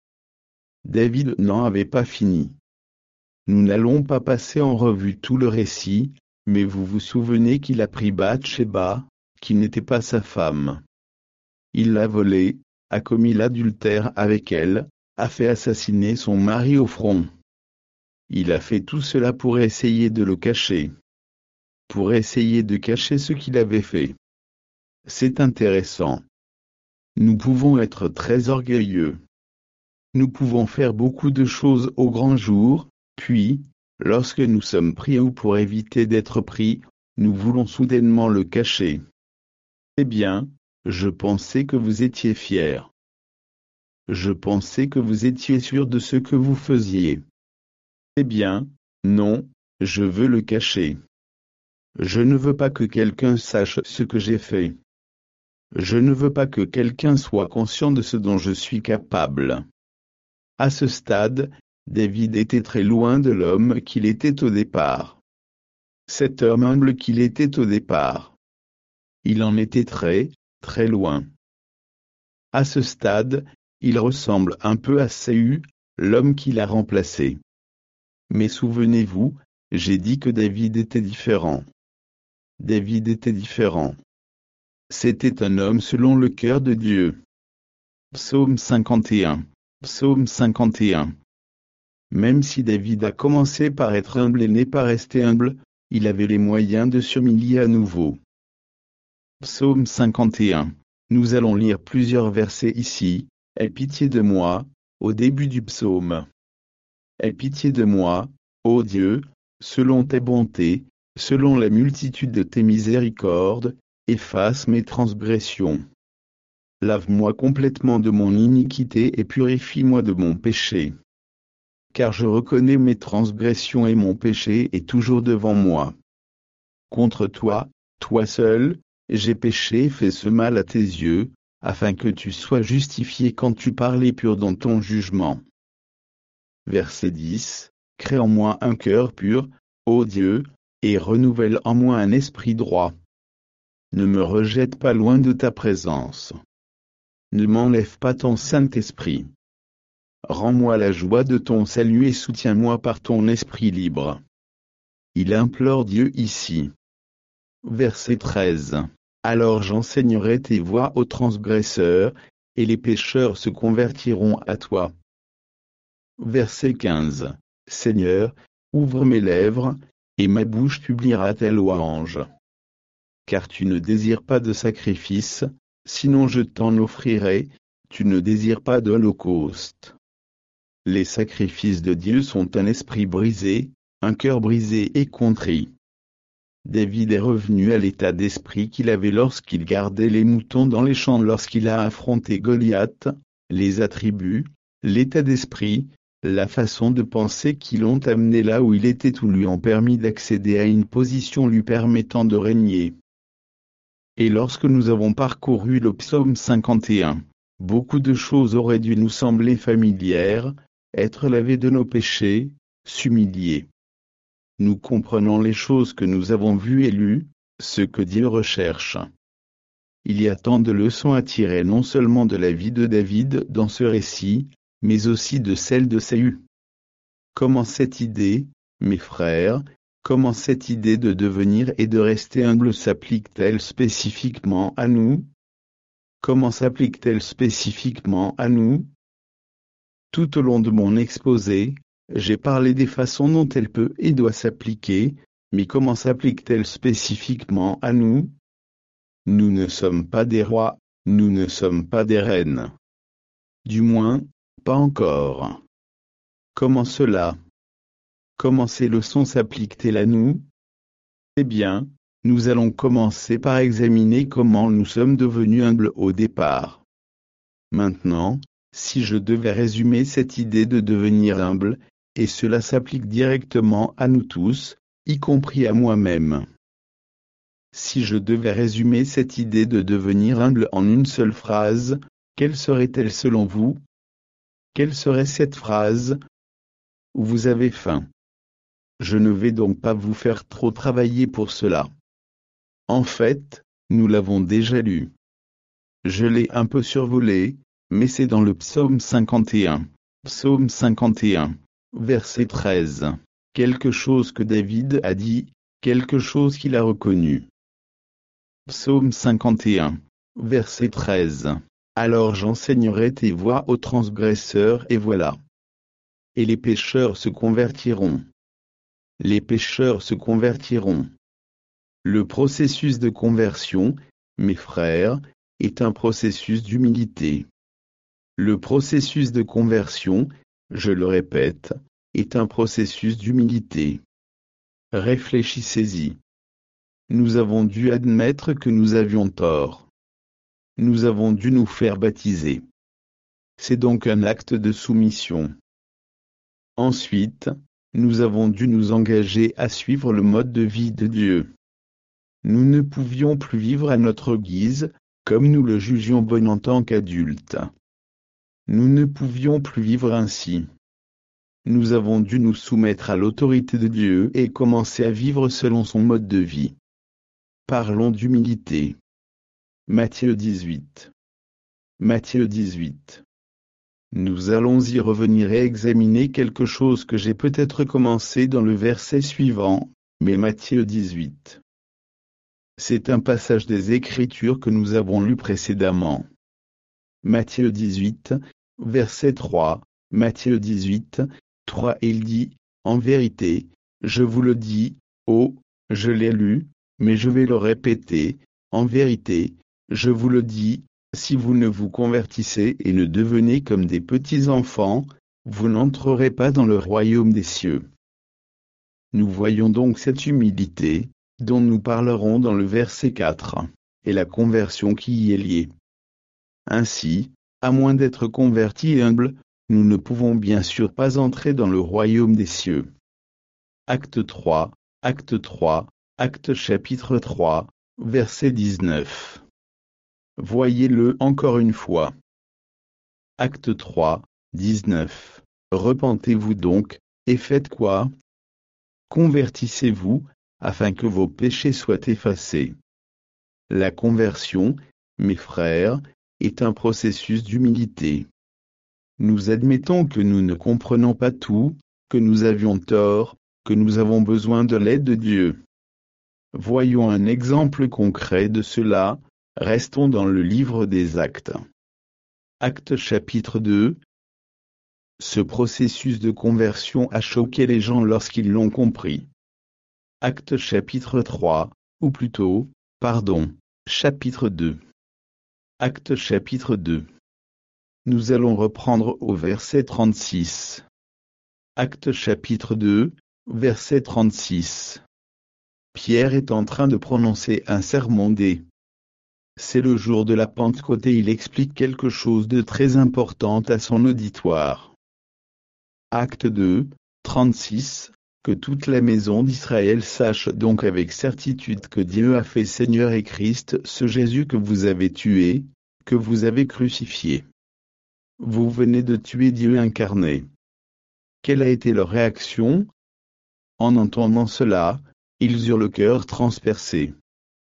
David n'en avait pas fini. Nous n'allons pas passer en revue tout le récit, mais vous vous souvenez qu'il a pris Bathsheba, qui n'était pas sa femme. Il l'a volée, a commis l'adultère avec elle, a fait assassiner son mari au front. Il a fait tout cela pour essayer de le cacher. Pour essayer de cacher ce qu'il avait fait. C'est intéressant. Nous pouvons être très orgueilleux. Nous pouvons faire beaucoup de choses au grand jour, puis, lorsque nous sommes pris ou pour éviter d'être pris, nous voulons soudainement le cacher. Eh bien, je pensais que vous étiez fier. Je pensais que vous étiez sûr de ce que vous faisiez. Eh bien, non, je veux le cacher. Je ne veux pas que quelqu'un sache ce que j'ai fait. Je ne veux pas que quelqu'un soit conscient de ce dont je suis capable. À ce stade, David était très loin de l'homme qu'il était au départ. Cet homme humble qu'il était au départ. Il en était très, très loin. À ce stade, il ressemble un peu à Saül, l'homme qui l'a remplacé. Mais souvenez-vous, j'ai dit que David était différent. David était différent. C'était un homme selon le cœur de Dieu. Psaume cinquante et un. Psaume cinquante et un. Même si David a commencé par être humble et n'est pas resté humble, il avait les moyens de s'humilier à nouveau. Psaume cinquante et un. Nous allons lire plusieurs versets ici. Aie pitié de moi, au début du psaume. Aie pitié de moi, ô Dieu, selon tes bontés, selon la multitude de tes miséricordes, efface mes transgressions. Lave-moi complètement de mon iniquité et purifie-moi de mon péché. Car je reconnais mes transgressions et mon péché est toujours devant moi. Contre toi, toi seul, j'ai péché et fait ce mal à tes yeux, afin que tu sois justifié quand tu parles et pur dans ton jugement. Verset dix. Crée en moi un cœur pur, ô Dieu, et renouvelle en moi un esprit droit. Ne me rejette pas loin de ta présence. Ne m'enlève pas ton Saint-Esprit. Rends-moi la joie de ton salut et soutiens-moi par ton esprit libre. Il implore Dieu ici. Verset treize. Alors j'enseignerai tes voies aux transgresseurs, et les pécheurs se convertiront à toi. Verset quinze. Seigneur, ouvre mes lèvres, et ma bouche publiera tes louanges. Car tu ne désires pas de sacrifice, sinon je t'en offrirai, tu ne désires pas d'holocauste. Les sacrifices de Dieu sont un esprit brisé, un cœur brisé et contrit. David est revenu à l'état d'esprit qu'il avait lorsqu'il gardait les moutons dans les champs lorsqu'il a affronté Goliath, les attributs, l'état d'esprit, la façon de penser qui l'ont amené là où il était ou lui ont permis d'accéder à une position lui permettant de régner. Et lorsque nous avons parcouru le psaume cinquante et un, beaucoup de choses auraient dû nous sembler familières, être lavés de nos péchés, s'humilier. Nous comprenons les choses que nous avons vues et lues, ce que Dieu recherche. Il y a tant de leçons à tirer non seulement de la vie de David dans ce récit, mais aussi de celle de Saül. Comment cette idée, mes frères, comment cette idée de devenir et de rester humble s'applique-t-elle spécifiquement à nous? Comment s'applique-t-elle spécifiquement à nous? Tout au long de mon exposé, j'ai parlé des façons dont elle peut et doit s'appliquer, mais comment s'applique-t-elle spécifiquement à nous? Nous ne sommes pas des rois, nous ne sommes pas des reines. Du moins, pas encore. Comment cela? Comment ces leçons s'appliquent-elles à nous? Eh bien, nous allons commencer par examiner comment nous sommes devenus humbles au départ. Maintenant, si je devais résumer cette idée de devenir humble, et cela s'applique directement à nous tous, y compris à moi-même. Si je devais résumer cette idée de devenir humble en une seule phrase, quelle serait-elle selon vous? Quelle serait cette phrase? Vous avez faim. Je ne vais donc pas vous faire trop travailler pour cela. En fait, nous l'avons déjà lu. Je l'ai un peu survolé, mais c'est dans le psaume cinquante et un. Psaume cinquante et un, verset treize. Quelque chose que David a dit, quelque chose qu'il a reconnu. Psaume cinquante et un, verset treize. Alors j'enseignerai tes voies aux transgresseurs et voilà. Et les pécheurs se convertiront. Les pécheurs se convertiront. Le processus de conversion, mes frères, est un processus d'humilité. Le processus de conversion, je le répète, est un processus d'humilité. Réfléchissez-y. Nous avons dû admettre que nous avions tort. Nous avons dû nous faire baptiser. C'est donc un acte de soumission. Ensuite, nous avons dû nous engager à suivre le mode de vie de Dieu. Nous ne pouvions plus vivre à notre guise, comme nous le jugions bon en tant qu'adultes. Nous ne pouvions plus vivre ainsi. Nous avons dû nous soumettre à l'autorité de Dieu et commencer à vivre selon son mode de vie. Parlons d'humilité. Matthieu dix-huit. Matthieu dix-huit. Nous allons y revenir et examiner quelque chose que j'ai peut-être commencé dans le verset suivant, mais Matthieu dix-huit. C'est un passage des Écritures que nous avons lu précédemment. Matthieu dix-huit, verset trois, Matthieu dix-huit, trois. Il dit, en vérité, je vous le dis, oh, je l'ai lu, mais je vais le répéter, en vérité, je vous le dis, si vous ne vous convertissez et ne devenez comme des petits enfants, vous n'entrerez pas dans le royaume des cieux. Nous voyons donc cette humilité, dont nous parlerons dans le verset quatre, et la conversion qui y est liée. Ainsi, à moins d'être convertis et humbles, nous ne pouvons bien sûr pas entrer dans le royaume des cieux. Acte trois, Acte trois, Acte chapitre trois, verset dix-neuf. Voyez-le encore une fois. Acte trois, dix-neuf. Repentez-vous donc, et faites quoi? Convertissez-vous, afin que vos péchés soient effacés. La conversion, mes frères, est un processus d'humilité. Nous admettons que nous ne comprenons pas tout, que nous avions tort, que nous avons besoin de l'aide de Dieu. Voyons un exemple concret de cela, restons dans le livre des Actes. Actes chapitre deux. Ce processus de conversion a choqué les gens lorsqu'ils l'ont compris. Actes chapitre trois, ou plutôt, pardon, chapitre deux. Actes chapitre deux. Nous allons reprendre au verset trente-six. Actes chapitre deux, verset trente-six. Pierre est en train de prononcer un sermon des. C'est le jour de la Pentecôte et il explique quelque chose de très important à son auditoire. Acte deux, trente-six. Que toute la maison d'Israël sache donc avec certitude que Dieu a fait Seigneur et Christ ce Jésus que vous avez tué, que vous avez crucifié. Vous venez de tuer Dieu incarné. Quelle a été leur réaction? En entendant cela, ils eurent le cœur transpercé.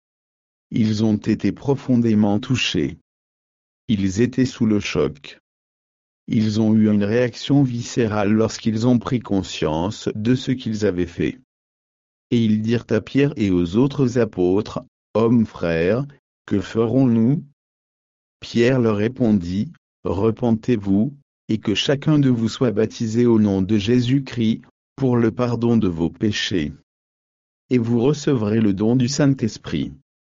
Ils ont été profondément touchés. Ils étaient sous le choc. Ils ont eu une réaction viscérale lorsqu'ils ont pris conscience de ce qu'ils avaient fait. Et ils dirent à Pierre et aux autres apôtres, « Hommes frères, que ferons-nous » Pierre leur répondit, « Repentez-vous, et que chacun de vous soit baptisé au nom de Jésus-Christ, pour le pardon de vos péchés. Et vous recevrez le don du Saint-Esprit. »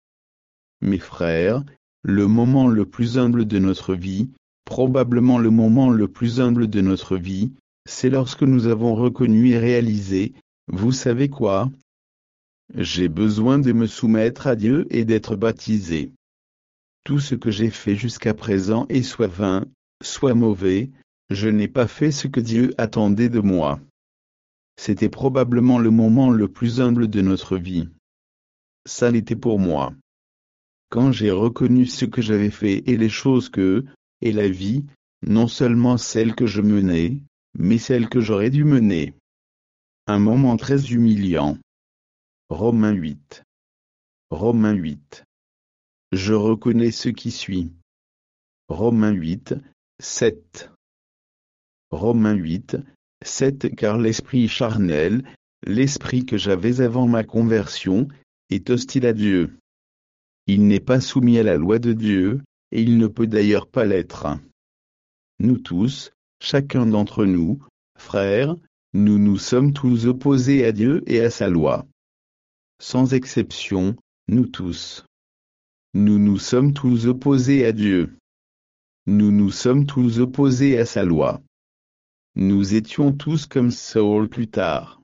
Mes frères, le moment le plus humble de notre vie, probablement le moment le plus humble de notre vie, c'est lorsque nous avons reconnu et réalisé, vous savez quoi? j'ai besoin de me soumettre à Dieu et d'être baptisé. Tout ce que j'ai fait jusqu'à présent est soit vain, soit mauvais, je n'ai pas fait ce que Dieu attendait de moi. C'était probablement le moment le plus humble de notre vie. Ça l'était pour moi. Quand j'ai reconnu ce que j'avais fait et les choses que, et la vie, non seulement celle que je menais, mais celle que j'aurais dû mener. Un moment très humiliant. Romains huit. Romains huit. Je reconnais ce qui suit. Romains huit, sept. Romains huit, sept Car l'esprit charnel, l'esprit que j'avais avant ma conversion, est hostile à Dieu. Il n'est pas soumis à la loi de Dieu, et il ne peut d'ailleurs pas l'être. Nous tous, chacun d'entre nous, frères, nous nous sommes tous opposés à Dieu et à sa loi. Sans exception, nous tous. Nous nous sommes tous opposés à Dieu. Nous nous sommes tous opposés à sa loi. Nous étions tous comme Saul plus tard.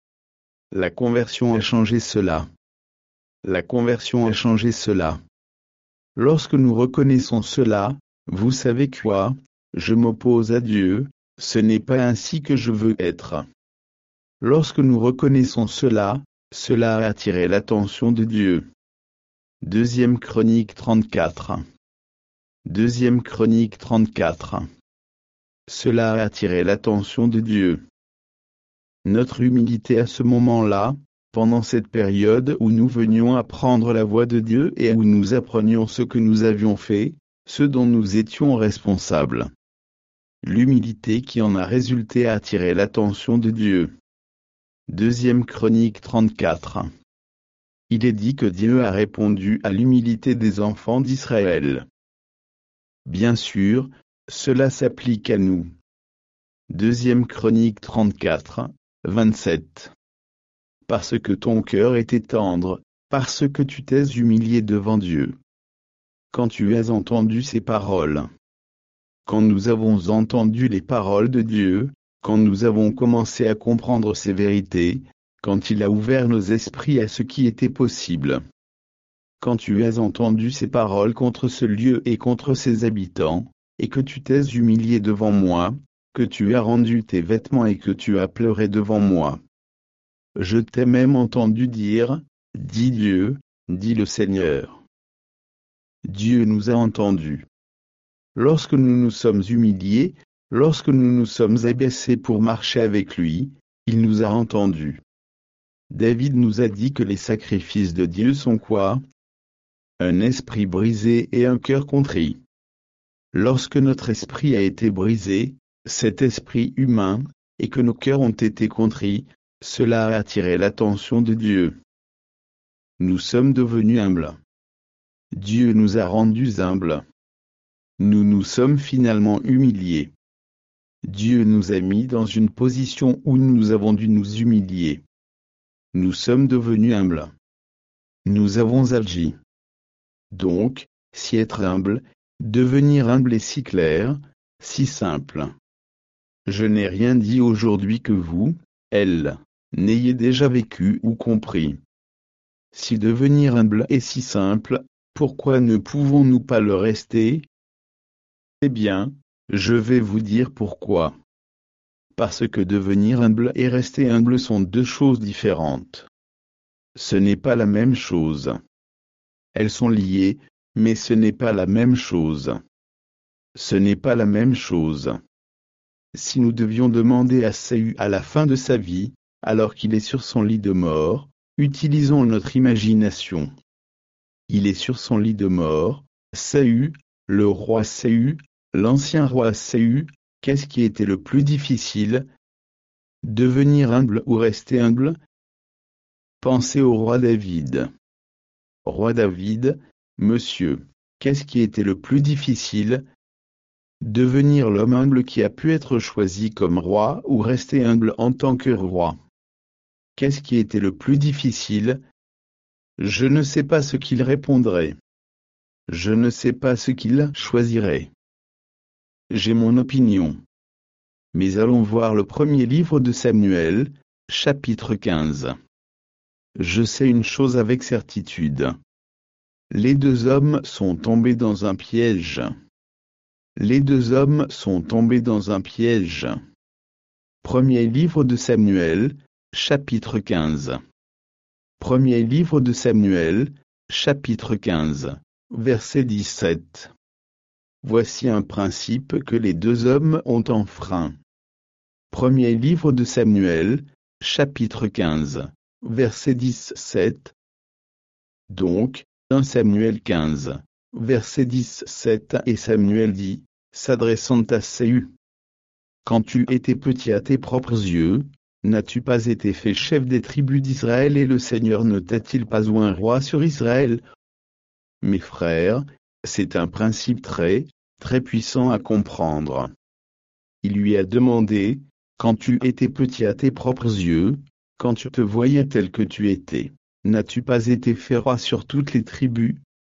La conversion a changé cela. La conversion a changé cela. Lorsque nous reconnaissons cela, vous savez quoi, je m'oppose à Dieu, ce n'est pas ainsi que je veux être. Lorsque nous reconnaissons cela, cela a attiré l'attention de Dieu. Deuxième Chronique trente-quatre. Deuxième Chronique trente-quatre. Cela a attiré l'attention de Dieu. Notre humilité à ce moment-là, pendant cette période où nous venions apprendre la voix de Dieu et où nous apprenions ce que nous avions fait, ce dont nous étions responsables. L'humilité qui en a résulté a attiré l'attention de Dieu. Deuxième Chronique trente-quatre. Il est dit que Dieu a répondu à l'humilité des enfants d'Israël. Bien sûr, cela s'applique à nous. Deuxième Chronique trente-quatre, vingt-sept. Parce que ton cœur était tendre, parce que tu t'es humilié devant Dieu. Quand tu as entendu ces paroles. Quand nous avons entendu les paroles de Dieu, quand nous avons commencé à comprendre ces vérités, quand il a ouvert nos esprits à ce qui était possible. Quand tu as entendu ces paroles contre ce lieu et contre ses habitants, et que tu t'es humilié devant moi, que tu as rendu tes vêtements et que tu as pleuré devant moi. Je t'ai même entendu dire, dit Dieu, dit le Seigneur. Dieu nous a entendus. Lorsque nous nous sommes humiliés, lorsque nous nous sommes abaissés pour marcher avec lui, il nous a entendus. David nous a dit que les sacrifices de Dieu sont quoi? Un esprit brisé et un cœur contrit. Lorsque notre esprit a été brisé, cet esprit humain, et que nos cœurs ont été contrits, cela a attiré l'attention de Dieu. Nous sommes devenus humbles. Dieu nous a rendus humbles. Nous nous sommes finalement humiliés. Dieu nous a mis dans une position où nous avons dû nous humilier. Nous sommes devenus humbles. Nous avons agi. Donc, si être humble, devenir humble est si clair, si simple. Je n'ai rien dit aujourd'hui que vous, elle, n'ayez déjà vécu ou compris. Si devenir humble est si simple, pourquoi ne pouvons-nous pas le rester? Eh bien, je vais vous dire pourquoi. Parce que devenir humble et rester humble sont deux choses différentes. Ce n'est pas la même chose. Elles sont liées, mais ce n'est pas la même chose. Ce n'est pas la même chose. Si nous devions demander à Saül à la fin de sa vie, alors qu'il est sur son lit de mort, utilisons notre imagination. Il est sur son lit de mort, Saül, le roi Saül, l'ancien roi Saül, qu'est-ce qui était le plus difficile? Devenir humble ou rester humble? Pensez au roi David. Roi David, monsieur, qu'est-ce qui était le plus difficile? Devenir l'homme humble qui a pu être choisi comme roi ou rester humble en tant que roi? Qu'est-ce qui était le plus difficile? Je ne sais pas ce qu'il répondrait. Je ne sais pas ce qu'il choisirait. J'ai mon opinion. Mais allons voir le premier livre de Samuel, chapitre quinze. je sais une chose avec certitude. Les deux hommes sont tombés dans un piège. Les deux hommes sont tombés dans un piège. Premier livre de Samuel, chapitre quinze. Premier livre de Samuel, chapitre quinze, verset dix-sept. Voici un principe que les deux hommes ont enfreint. Premier livre de Samuel, chapitre quinze, verset dix-sept. Donc, dans Samuel quinze, verset dix-sept, et Samuel dit, s'adressant à Saül: quand tu étais petit à tes propres yeux, n'as-tu pas été fait chef des tribus d'Israël et le Seigneur ne t'a-t-il pas oint roi sur Israël? Mes frères, c'est un principe très, très puissant à comprendre. Il lui a demandé, quand tu étais petit à tes propres yeux, quand tu te voyais tel que tu étais, n'as-tu pas été fait roi sur toutes les tribus?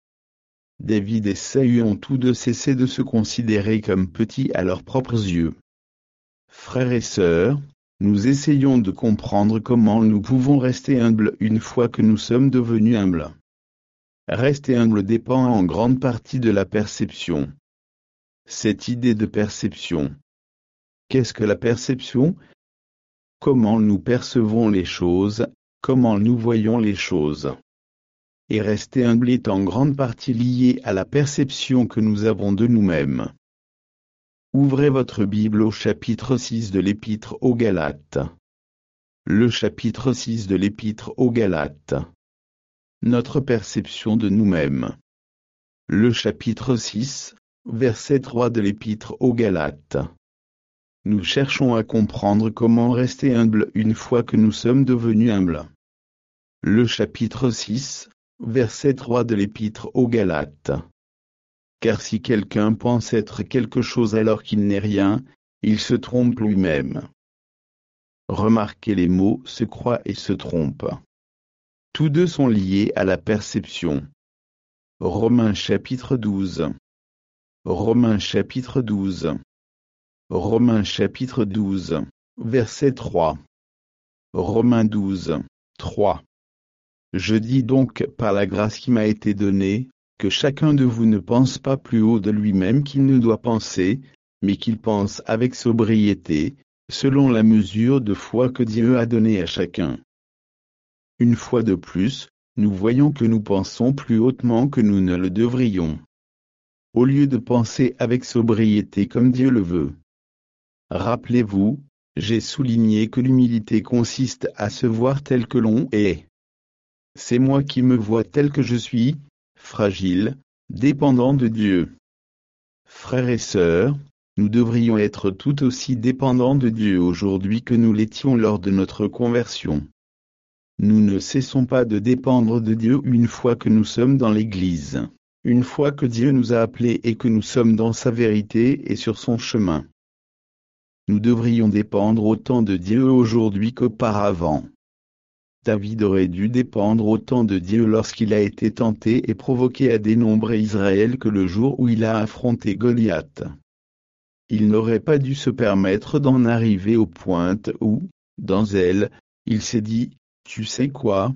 David et Saül ont tous deux cessé de se considérer comme petits à leurs propres yeux. Frères et sœurs, nous essayons de comprendre comment nous pouvons rester humbles une fois que nous sommes devenus humbles. Rester humble dépend en grande partie de la perception. Cette idée de perception. Qu'est-ce que la perception? Comment nous percevons les choses, comment nous voyons les choses. Et rester humble est en grande partie lié à la perception que nous avons de nous-mêmes. Ouvrez votre Bible au chapitre six de l'Épître aux Galates. Le chapitre six de l'Épître aux Galates. Notre perception de nous-mêmes. Le chapitre six, verset trois de l'Épître aux Galates. Nous cherchons à comprendre comment rester humble une fois que nous sommes devenus humbles. Le chapitre six, verset trois de l'Épître aux Galates. Car si quelqu'un pense être quelque chose alors qu'il n'est rien, il se trompe lui-même. Remarquez les mots se croit et se trompe. Tous deux sont liés à la perception. Romains chapitre douze. Romains chapitre douze. Romains chapitre douze, verset trois. Romains douze, trois. Je dis donc par la grâce qui m'a été donnée, que chacun de vous ne pense pas plus haut de lui-même qu'il ne doit penser, mais qu'il pense avec sobriété, selon la mesure de foi que Dieu a donnée à chacun. Une fois de plus, nous voyons que nous pensons plus hautement que nous ne le devrions. Au lieu de penser avec sobriété comme Dieu le veut. Rappelez-vous, j'ai souligné que l'humilité consiste à se voir tel que l'on est. C'est moi qui me vois tel que je suis, fragile, dépendant de Dieu. Frères et sœurs, nous devrions être tout aussi dépendants de Dieu aujourd'hui que nous l'étions lors de notre conversion. Nous ne cessons pas de dépendre de Dieu une fois que nous sommes dans l'Église, une fois que Dieu nous a appelés et que nous sommes dans sa vérité et sur son chemin. Nous devrions dépendre autant de Dieu aujourd'hui qu'auparavant. David aurait dû dépendre autant de Dieu lorsqu'il a été tenté et provoqué à dénombrer Israël que le jour où il a affronté Goliath. Il n'aurait pas dû se permettre d'en arriver aux pointes où, dans elle, il s'est dit, « Tu sais quoi?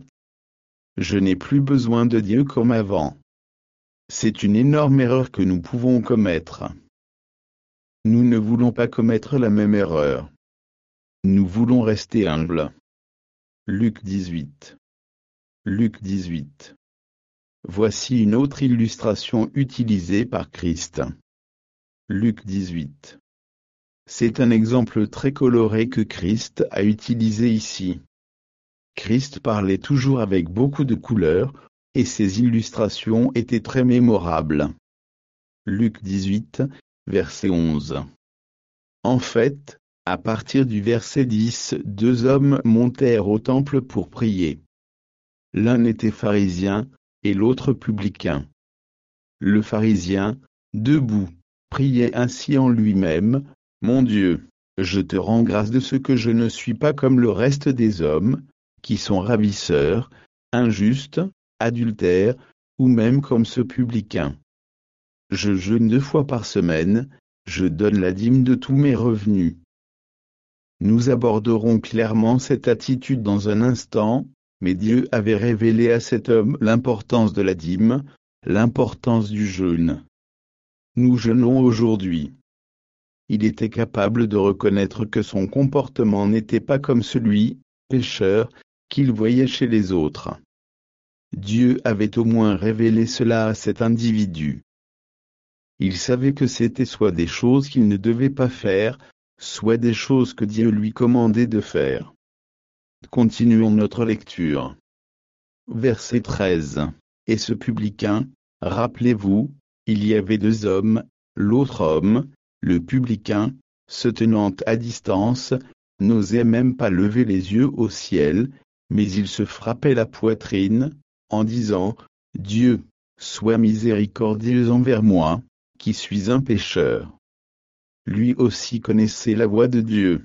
Je n'ai plus besoin de Dieu comme avant. » C'est une énorme erreur que nous pouvons commettre. Nous ne voulons pas commettre la même erreur. Nous voulons rester humbles. Luc dix-huit. Luc dix-huit. Voici une autre illustration utilisée par Christ. Luc dix-huit. C'est un exemple très coloré que Christ a utilisé ici. Christ parlait toujours avec beaucoup de couleurs, et ses illustrations étaient très mémorables. Luc dix-huit, verset onze. En fait, à partir du verset dix, deux hommes montèrent au temple pour prier. L'un était pharisien, et l'autre publicain. Le pharisien, debout, priait ainsi en lui-même, « Mon Dieu, je te rends grâce de ce que je ne suis pas comme le reste des hommes, qui sont ravisseurs, injustes, adultères, ou même comme ce publicain. Je jeûne deux fois par semaine, je donne la dîme de tous mes revenus. » Nous aborderons clairement cette attitude dans un instant, Mais Dieu avait révélé à cet homme l'importance de la dîme, l'importance du jeûne. Nous jeûnons aujourd'hui. Il était capable de reconnaître que son comportement n'était pas comme celui, pécheur, qu'il voyait chez les autres. Dieu avait au moins révélé cela à cet individu. Il savait que c'était soit des choses qu'il ne devait pas faire, soit des choses que Dieu lui commandait de faire. Continuons notre lecture. Verset treize. Et ce publicain, rappelez-vous, il y avait deux hommes, l'autre homme, le publicain, se tenant à distance, n'osait même pas lever les yeux au ciel, mais il se frappait la poitrine, en disant, « Dieu, sois miséricordieux envers moi, qui suis un pécheur. » Lui aussi connaissait la voix de Dieu.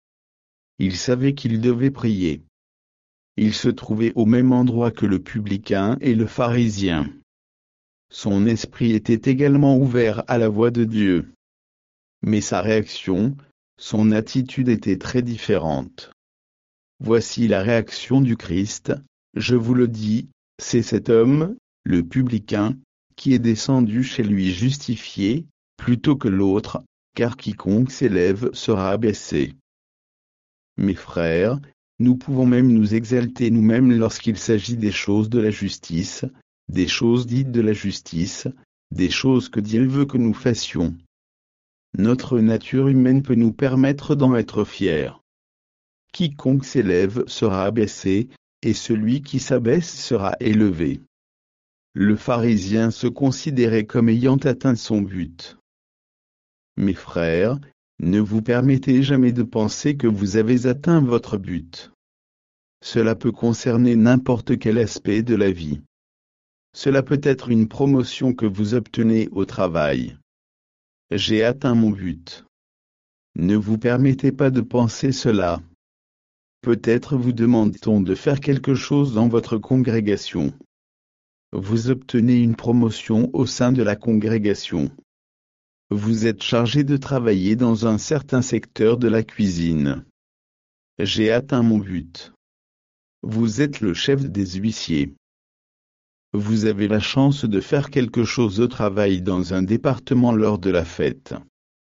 Il savait qu'il devait prier. Il se trouvait au même endroit que le publicain et le pharisien. Son esprit était également ouvert à la voix de Dieu. Mais sa réaction, son attitude était très différente. Voici la réaction du Christ, je vous le dis, c'est cet homme, le publicain, qui est descendu chez lui justifié, plutôt que l'autre, car quiconque s'élève sera abaissé. Mes frères, nous pouvons même nous exalter nous-mêmes lorsqu'il s'agit des choses de la justice, des choses dites de la justice, des choses que Dieu veut que nous fassions. Notre nature humaine peut nous permettre d'en être fiers. Quiconque s'élève sera abaissé, et celui qui s'abaisse sera élevé. Le pharisien se considérait comme ayant atteint son but. Mes frères, ne vous permettez jamais de penser que vous avez atteint votre but. Cela peut concerner n'importe quel aspect de la vie. Cela peut être une promotion que vous obtenez au travail. J'ai atteint mon but. Ne vous permettez pas de penser cela. Peut-être vous demande-t-on de faire quelque chose dans votre congrégation. Vous obtenez une promotion au sein de la congrégation. Vous êtes chargé de travailler dans un certain secteur de la cuisine. J'ai atteint mon but. Vous êtes le chef des huissiers. Vous avez la chance de faire quelque chose au travail dans un département lors de la fête.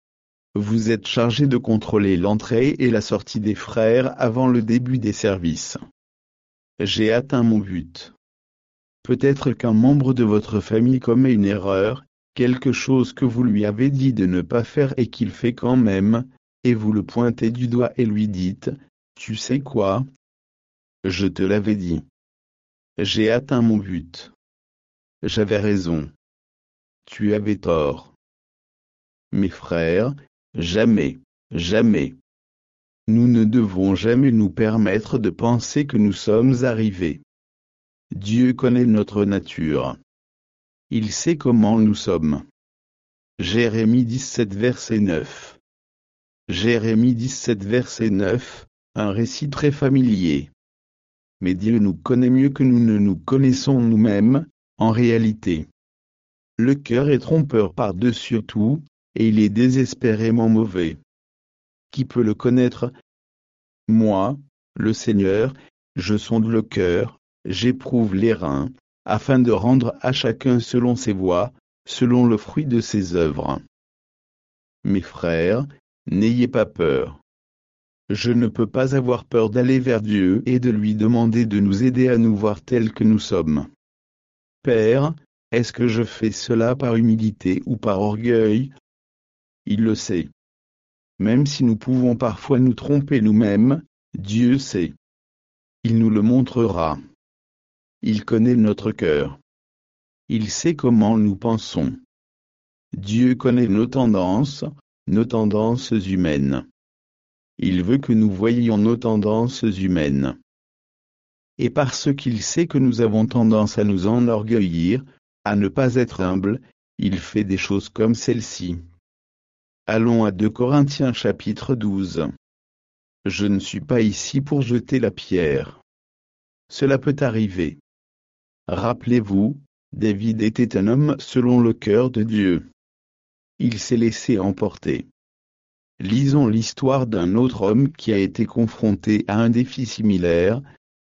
Vous êtes chargé de contrôler l'entrée et la sortie des frères avant le début des services. J'ai atteint mon but. Peut-être qu'un membre de votre famille commet une erreur, quelque chose que vous lui avez dit de ne pas faire et qu'il fait quand même, et vous le pointez du doigt et lui dites, « Tu sais quoi? Je te l'avais dit. J'ai atteint mon but. J'avais raison. Tu avais tort. » Mes frères, jamais, jamais. Nous ne devons jamais nous permettre de penser que nous sommes arrivés. Dieu connaît notre nature. Il sait comment nous sommes. Jérémie dix-sept verset neuf. Jérémie dix-sept verset neuf, un récit très familier. Mais Dieu nous connaît mieux que nous ne nous connaissons nous-mêmes, en réalité. Le cœur est trompeur par-dessus tout, et il est désespérément mauvais. Qui peut le connaître? Moi, le Seigneur, je sonde le cœur, j'éprouve les reins, afin de rendre à chacun selon ses voies, selon le fruit de ses œuvres. Mes frères, n'ayez pas peur. Je ne peux pas avoir peur d'aller vers Dieu et de lui demander de nous aider à nous voir tels que nous sommes. Père, est-ce que je fais cela par humilité ou par orgueil? Il le sait. Même si nous pouvons parfois nous tromper nous-mêmes, Dieu sait. Il nous le montrera. Il connaît notre cœur. Il sait comment nous pensons. Dieu connaît nos tendances, nos tendances humaines. Il veut que nous voyions nos tendances humaines. Et parce qu'il sait que nous avons tendance à nous enorgueillir, à ne pas être humbles, il fait des choses comme celle-ci. Allons à deux Corinthiens chapitre douze. Je ne suis pas ici pour jeter la pierre. Cela peut arriver. Rappelez-vous, David était un homme selon le cœur de Dieu. Il s'est laissé emporter. Lisons l'histoire d'un autre homme qui a été confronté à un défi similaire,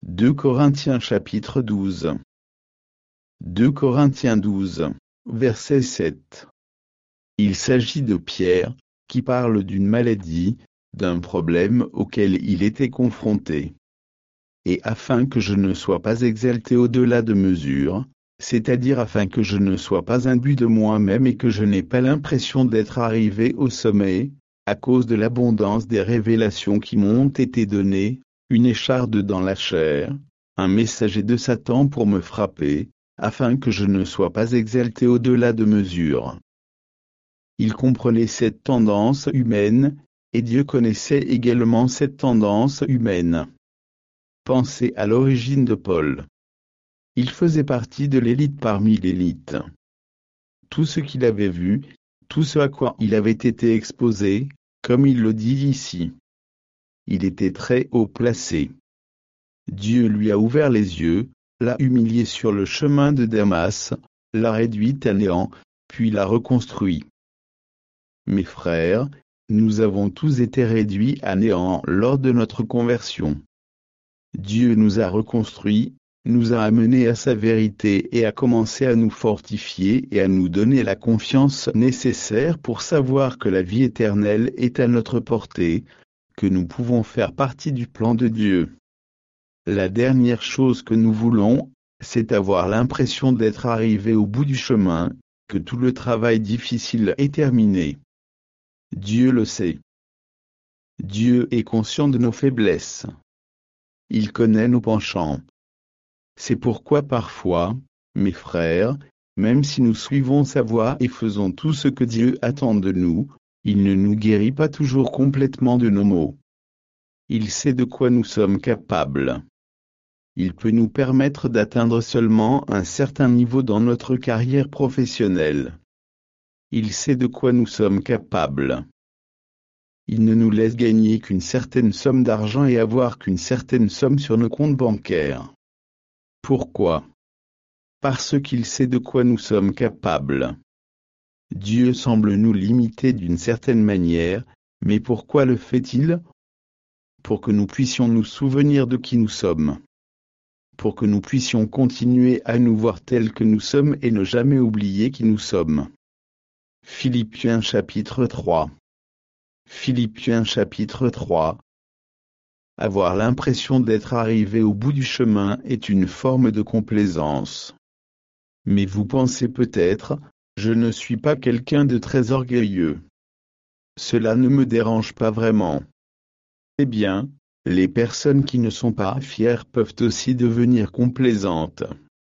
deux Corinthiens chapitre douze. deux Corinthiens douze, verset sept. Il s'agit de Pierre, qui parle d'une maladie, d'un problème auquel il était confronté. Et afin que je ne sois pas exalté au-delà de mesure, c'est-à-dire afin que je ne sois pas imbu de moi-même et que je n'ai pas l'impression d'être arrivé au sommet, à cause de l'abondance des révélations qui m'ont été données, une écharde dans la chair, un messager de Satan pour me frapper, afin que je ne sois pas exalté au-delà de mesure. Il comprenait cette tendance humaine, et Dieu connaissait également cette tendance humaine. Pensez à l'origine de Paul. Il faisait partie de l'élite parmi l'élite. Tout ce qu'il avait vu, tout ce à quoi il avait été exposé, comme il le dit ici. Il était très haut placé. Dieu lui a ouvert les yeux, l'a humilié sur le chemin de Damas, l'a réduit à néant, puis l'a reconstruit. Mes frères, nous avons tous été réduits à néant lors de notre conversion. Dieu nous a reconstruits, nous a amenés à sa vérité et a commencé à nous fortifier et à nous donner la confiance nécessaire pour savoir que la vie éternelle est à notre portée, que nous pouvons faire partie du plan de Dieu. La dernière chose que nous voulons, c'est avoir l'impression d'être arrivé au bout du chemin, que tout le travail difficile est terminé. Dieu le sait. Dieu est conscient de nos faiblesses. Il connaît nos penchants. C'est pourquoi parfois, mes frères, même si nous suivons sa voie et faisons tout ce que Dieu attend de nous, il ne nous guérit pas toujours complètement de nos maux. Il sait de quoi nous sommes capables. Il peut nous permettre d'atteindre seulement un certain niveau dans notre carrière professionnelle. Il sait de quoi nous sommes capables. Il ne nous laisse gagner qu'une certaine somme d'argent et avoir qu'une certaine somme sur nos comptes bancaires. Pourquoi? Parce qu'il sait de quoi nous sommes capables. Dieu semble nous limiter d'une certaine manière, mais pourquoi le fait-il? Pour que nous puissions nous souvenir de qui nous sommes. Pour que nous puissions continuer à nous voir tels que nous sommes et ne jamais oublier qui nous sommes. Philippiens chapitre trois. Philippiens chapitre trois. Avoir l'impression d'être arrivé au bout du chemin est une forme de complaisance. Mais vous pensez peut-être, je ne suis pas quelqu'un de très orgueilleux. Cela ne me dérange pas vraiment. Eh bien, les personnes qui ne sont pas fières peuvent aussi devenir complaisantes.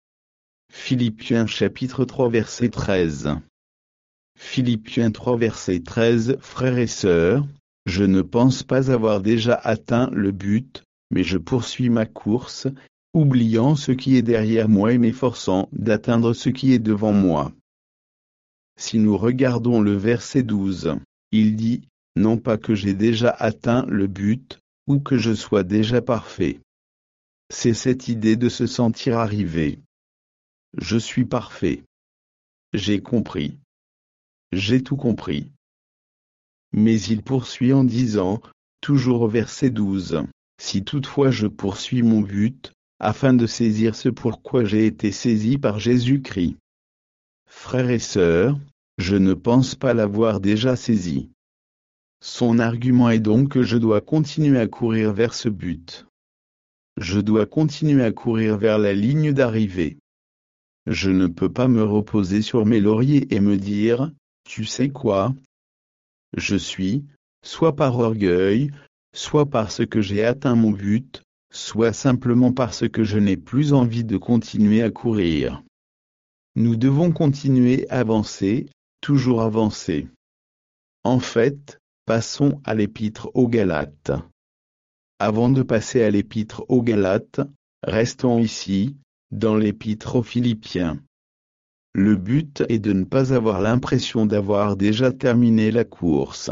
Philippiens chapitre trois verset treize. Philippiens trois verset treize. Frères et sœurs, je ne pense pas avoir déjà atteint le but, mais je poursuis ma course, oubliant ce qui est derrière moi et m'efforçant d'atteindre ce qui est devant moi. Si nous regardons le verset douze, il dit, non pas que j'ai déjà atteint le but, ou que je sois déjà parfait. C'est cette idée de se sentir arrivé. Je suis parfait. J'ai compris. J'ai tout compris. Mais il poursuit en disant, toujours au verset douze, si toutefois je poursuis mon but, afin de saisir ce pourquoi j'ai été saisi par Jésus-Christ. Frères et sœurs, je ne pense pas l'avoir déjà saisi. Son argument est donc que je dois continuer à courir vers ce but. Je dois continuer à courir vers la ligne d'arrivée. Je ne peux pas me reposer sur mes lauriers et me dire, tu sais quoi? Je suis, soit par orgueil, soit parce que j'ai atteint mon but, soit simplement parce que je n'ai plus envie de continuer à courir. Nous devons continuer à avancer, toujours avancer. En fait, passons à l'épître aux Galates. Avant de passer à l'épître aux Galates, restons ici, dans l'épître aux Philippiens. Le but est de ne pas avoir l'impression d'avoir déjà terminé la course.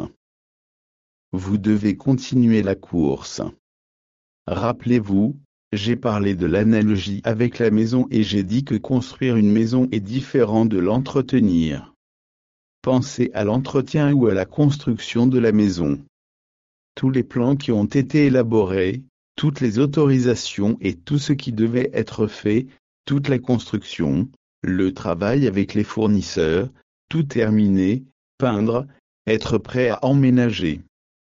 Vous devez continuer la course. Rappelez-vous, j'ai parlé de l'analogie avec la maison et j'ai dit que construire une maison est différent de l'entretenir. Pensez à l'entretien ou à la construction de la maison. Tous les plans qui ont été élaborés, toutes les autorisations et tout ce qui devait être fait, toute la construction, le travail avec les fournisseurs, tout terminer, peindre, être prêt à emménager.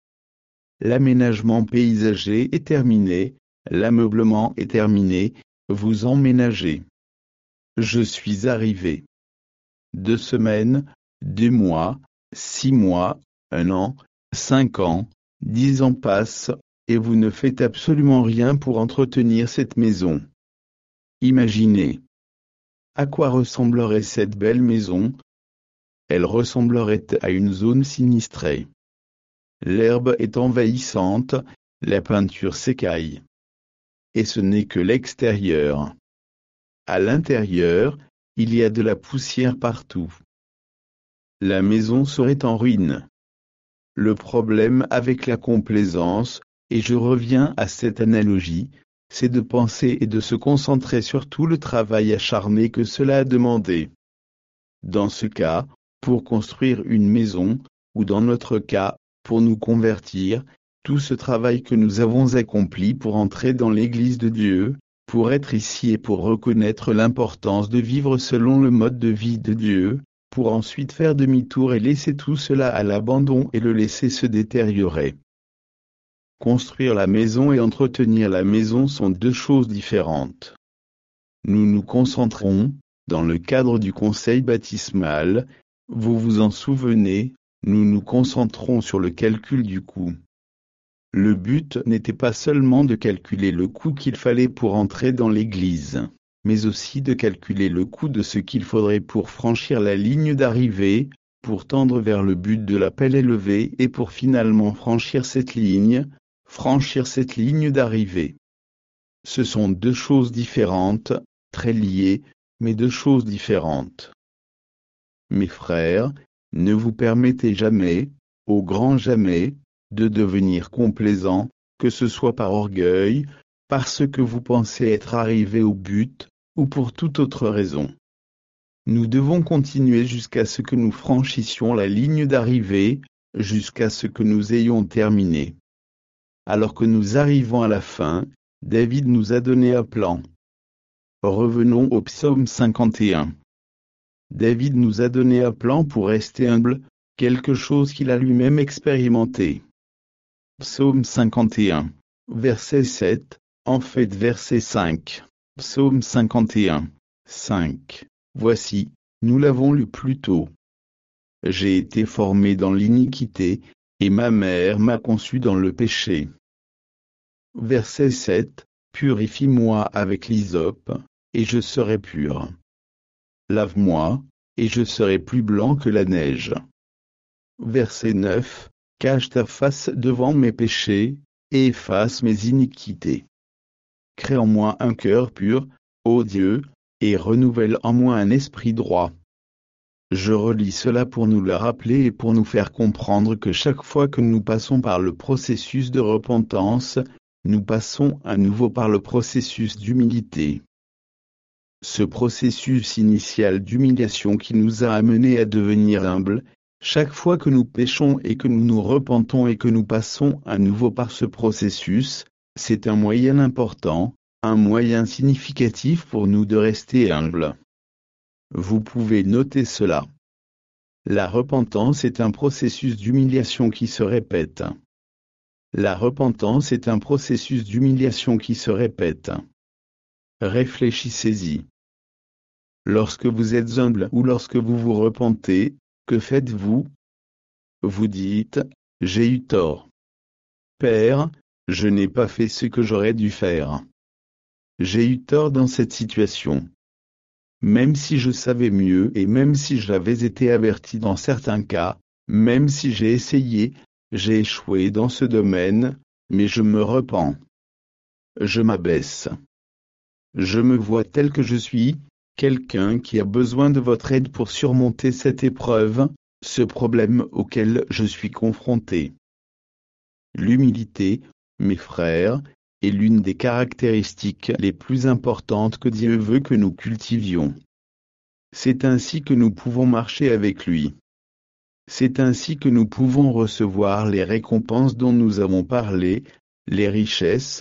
L'aménagement paysager est terminé, l'ameublement est terminé, vous emménagez. Je suis arrivé. Deux semaines, deux mois, six mois, un an, cinq ans, dix ans passent, et vous ne faites absolument rien pour entretenir cette maison. Imaginez. À quoi ressemblerait cette belle maison? Elle ressemblerait à une zone sinistrée. L'herbe est envahissante, la peinture s'écaille. Et ce n'est que l'extérieur. À l'intérieur, il y a de la poussière partout. La maison serait en ruine. Le problème avec la complaisance, et je reviens à cette analogie, c'est de penser et de se concentrer sur tout le travail acharné que cela a demandé. Dans ce cas, pour construire une maison, ou dans notre cas, pour nous convertir, tout ce travail que nous avons accompli pour entrer dans l'Église de Dieu, pour être ici et pour reconnaître l'importance de vivre selon le mode de vie de Dieu, pour ensuite faire demi-tour et laisser tout cela à l'abandon et le laisser se détériorer. Construire la maison et entretenir la maison sont deux choses différentes. Nous nous concentrons, dans le cadre du conseil baptismal, vous vous en souvenez, nous nous concentrons sur le calcul du coût. Le but n'était pas seulement de calculer le coût qu'il fallait pour entrer dans l'Église, mais aussi de calculer le coût de ce qu'il faudrait pour franchir la ligne d'arrivée, pour tendre vers le but de l'appel élevé et pour finalement franchir cette ligne, franchir cette ligne d'arrivée. Ce sont deux choses différentes, très liées, mais deux choses différentes. Mes frères, ne vous permettez jamais, au grand jamais, de devenir complaisant, que ce soit par orgueil, parce que vous pensez être arrivé au but, ou pour toute autre raison. Nous devons continuer jusqu'à ce que nous franchissions la ligne d'arrivée, jusqu'à ce que nous ayons terminé. Alors que nous arrivons à la fin, David nous a donné un plan. Revenons au psaume cinquante et un. David nous a donné un plan pour rester humble, quelque chose qu'il a lui-même expérimenté. Psaume cinquante et un, verset sept, en fait verset cinq. Psaume cinquante et un, cinq. Voici, nous l'avons lu plus tôt. J'ai été formé dans l'iniquité, et ma mère m'a conçu dans le péché. Verset sept. Purifie-moi avec l'hysope, et je serai pur. Lave-moi, et je serai plus blanc que la neige. Verset neuf. Cache ta face devant mes péchés, et efface mes iniquités. Crée en moi un cœur pur, ô Dieu, et renouvelle en moi un esprit droit. Je relis cela pour nous le rappeler et pour nous faire comprendre que chaque fois que nous passons par le processus de repentance, nous passons à nouveau par le processus d'humilité. Ce processus initial d'humiliation qui nous a amenés à devenir humbles, chaque fois que nous péchons et que nous nous repentons et que nous passons à nouveau par ce processus, c'est un moyen important, un moyen significatif pour nous de rester humbles. Vous pouvez noter cela. La repentance est un processus d'humiliation qui se répète. La repentance est un processus d'humiliation qui se répète. Réfléchissez-y. Lorsque vous êtes humble ou lorsque vous vous repentez, que faites-vous? Vous dites, j'ai eu tort. Père, je n'ai pas fait ce que j'aurais dû faire. J'ai eu tort dans cette situation. Même si je savais mieux et même si j'avais été averti dans certains cas, même si j'ai essayé, j'ai échoué dans ce domaine, mais je me repens. Je m'abaisse. Je me vois tel que je suis, quelqu'un qui a besoin de votre aide pour surmonter cette épreuve, ce problème auquel je suis confronté. L'humilité, mes frères, est l'une des caractéristiques les plus importantes que Dieu veut que nous cultivions. C'est ainsi que nous pouvons marcher avec lui. C'est ainsi que nous pouvons recevoir les récompenses dont nous avons parlé, les richesses,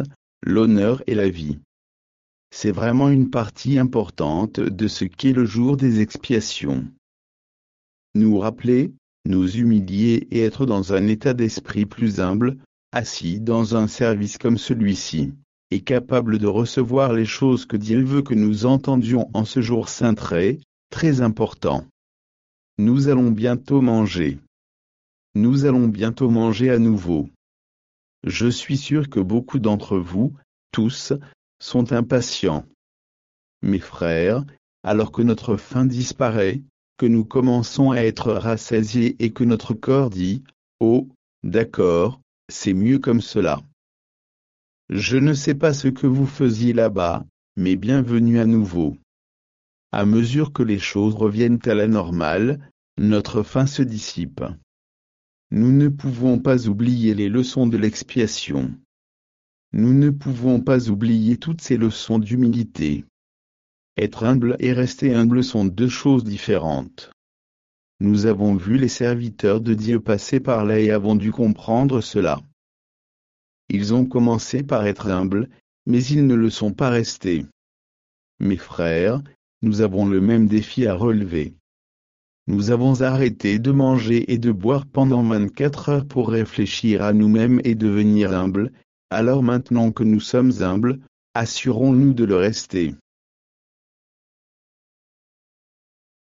l'honneur et la vie. C'est vraiment une partie importante de ce qu'est le jour des expiations. Nous rappeler, nous humilier et être dans un état d'esprit plus humble, assis dans un service comme celui-ci, et capable de recevoir les choses que Dieu veut que nous entendions en ce jour saint très, très important. Nous allons bientôt manger. Nous allons bientôt manger à nouveau. Je suis sûr que beaucoup d'entre vous, tous, sont impatients. Mes frères, alors que notre faim disparaît, que nous commençons à être rassasiés et que notre corps dit « Oh, d'accord, c'est mieux comme cela. Je ne sais pas ce que vous faisiez là-bas, mais bienvenue à nouveau. » À mesure que les choses reviennent à la normale, notre faim se dissipe. Nous ne pouvons pas oublier les leçons de l'expiation. Nous ne pouvons pas oublier toutes ces leçons d'humilité. Être humble et rester humble sont deux choses différentes. Nous avons vu les serviteurs de Dieu passer par là et avons dû comprendre cela. Ils ont commencé par être humbles, mais ils ne le sont pas restés. Mes frères, nous avons le même défi à relever. Nous avons arrêté de manger et de boire pendant vingt-quatre heures pour réfléchir à nous-mêmes et devenir humbles. Alors maintenant que nous sommes humbles, assurons-nous de le rester.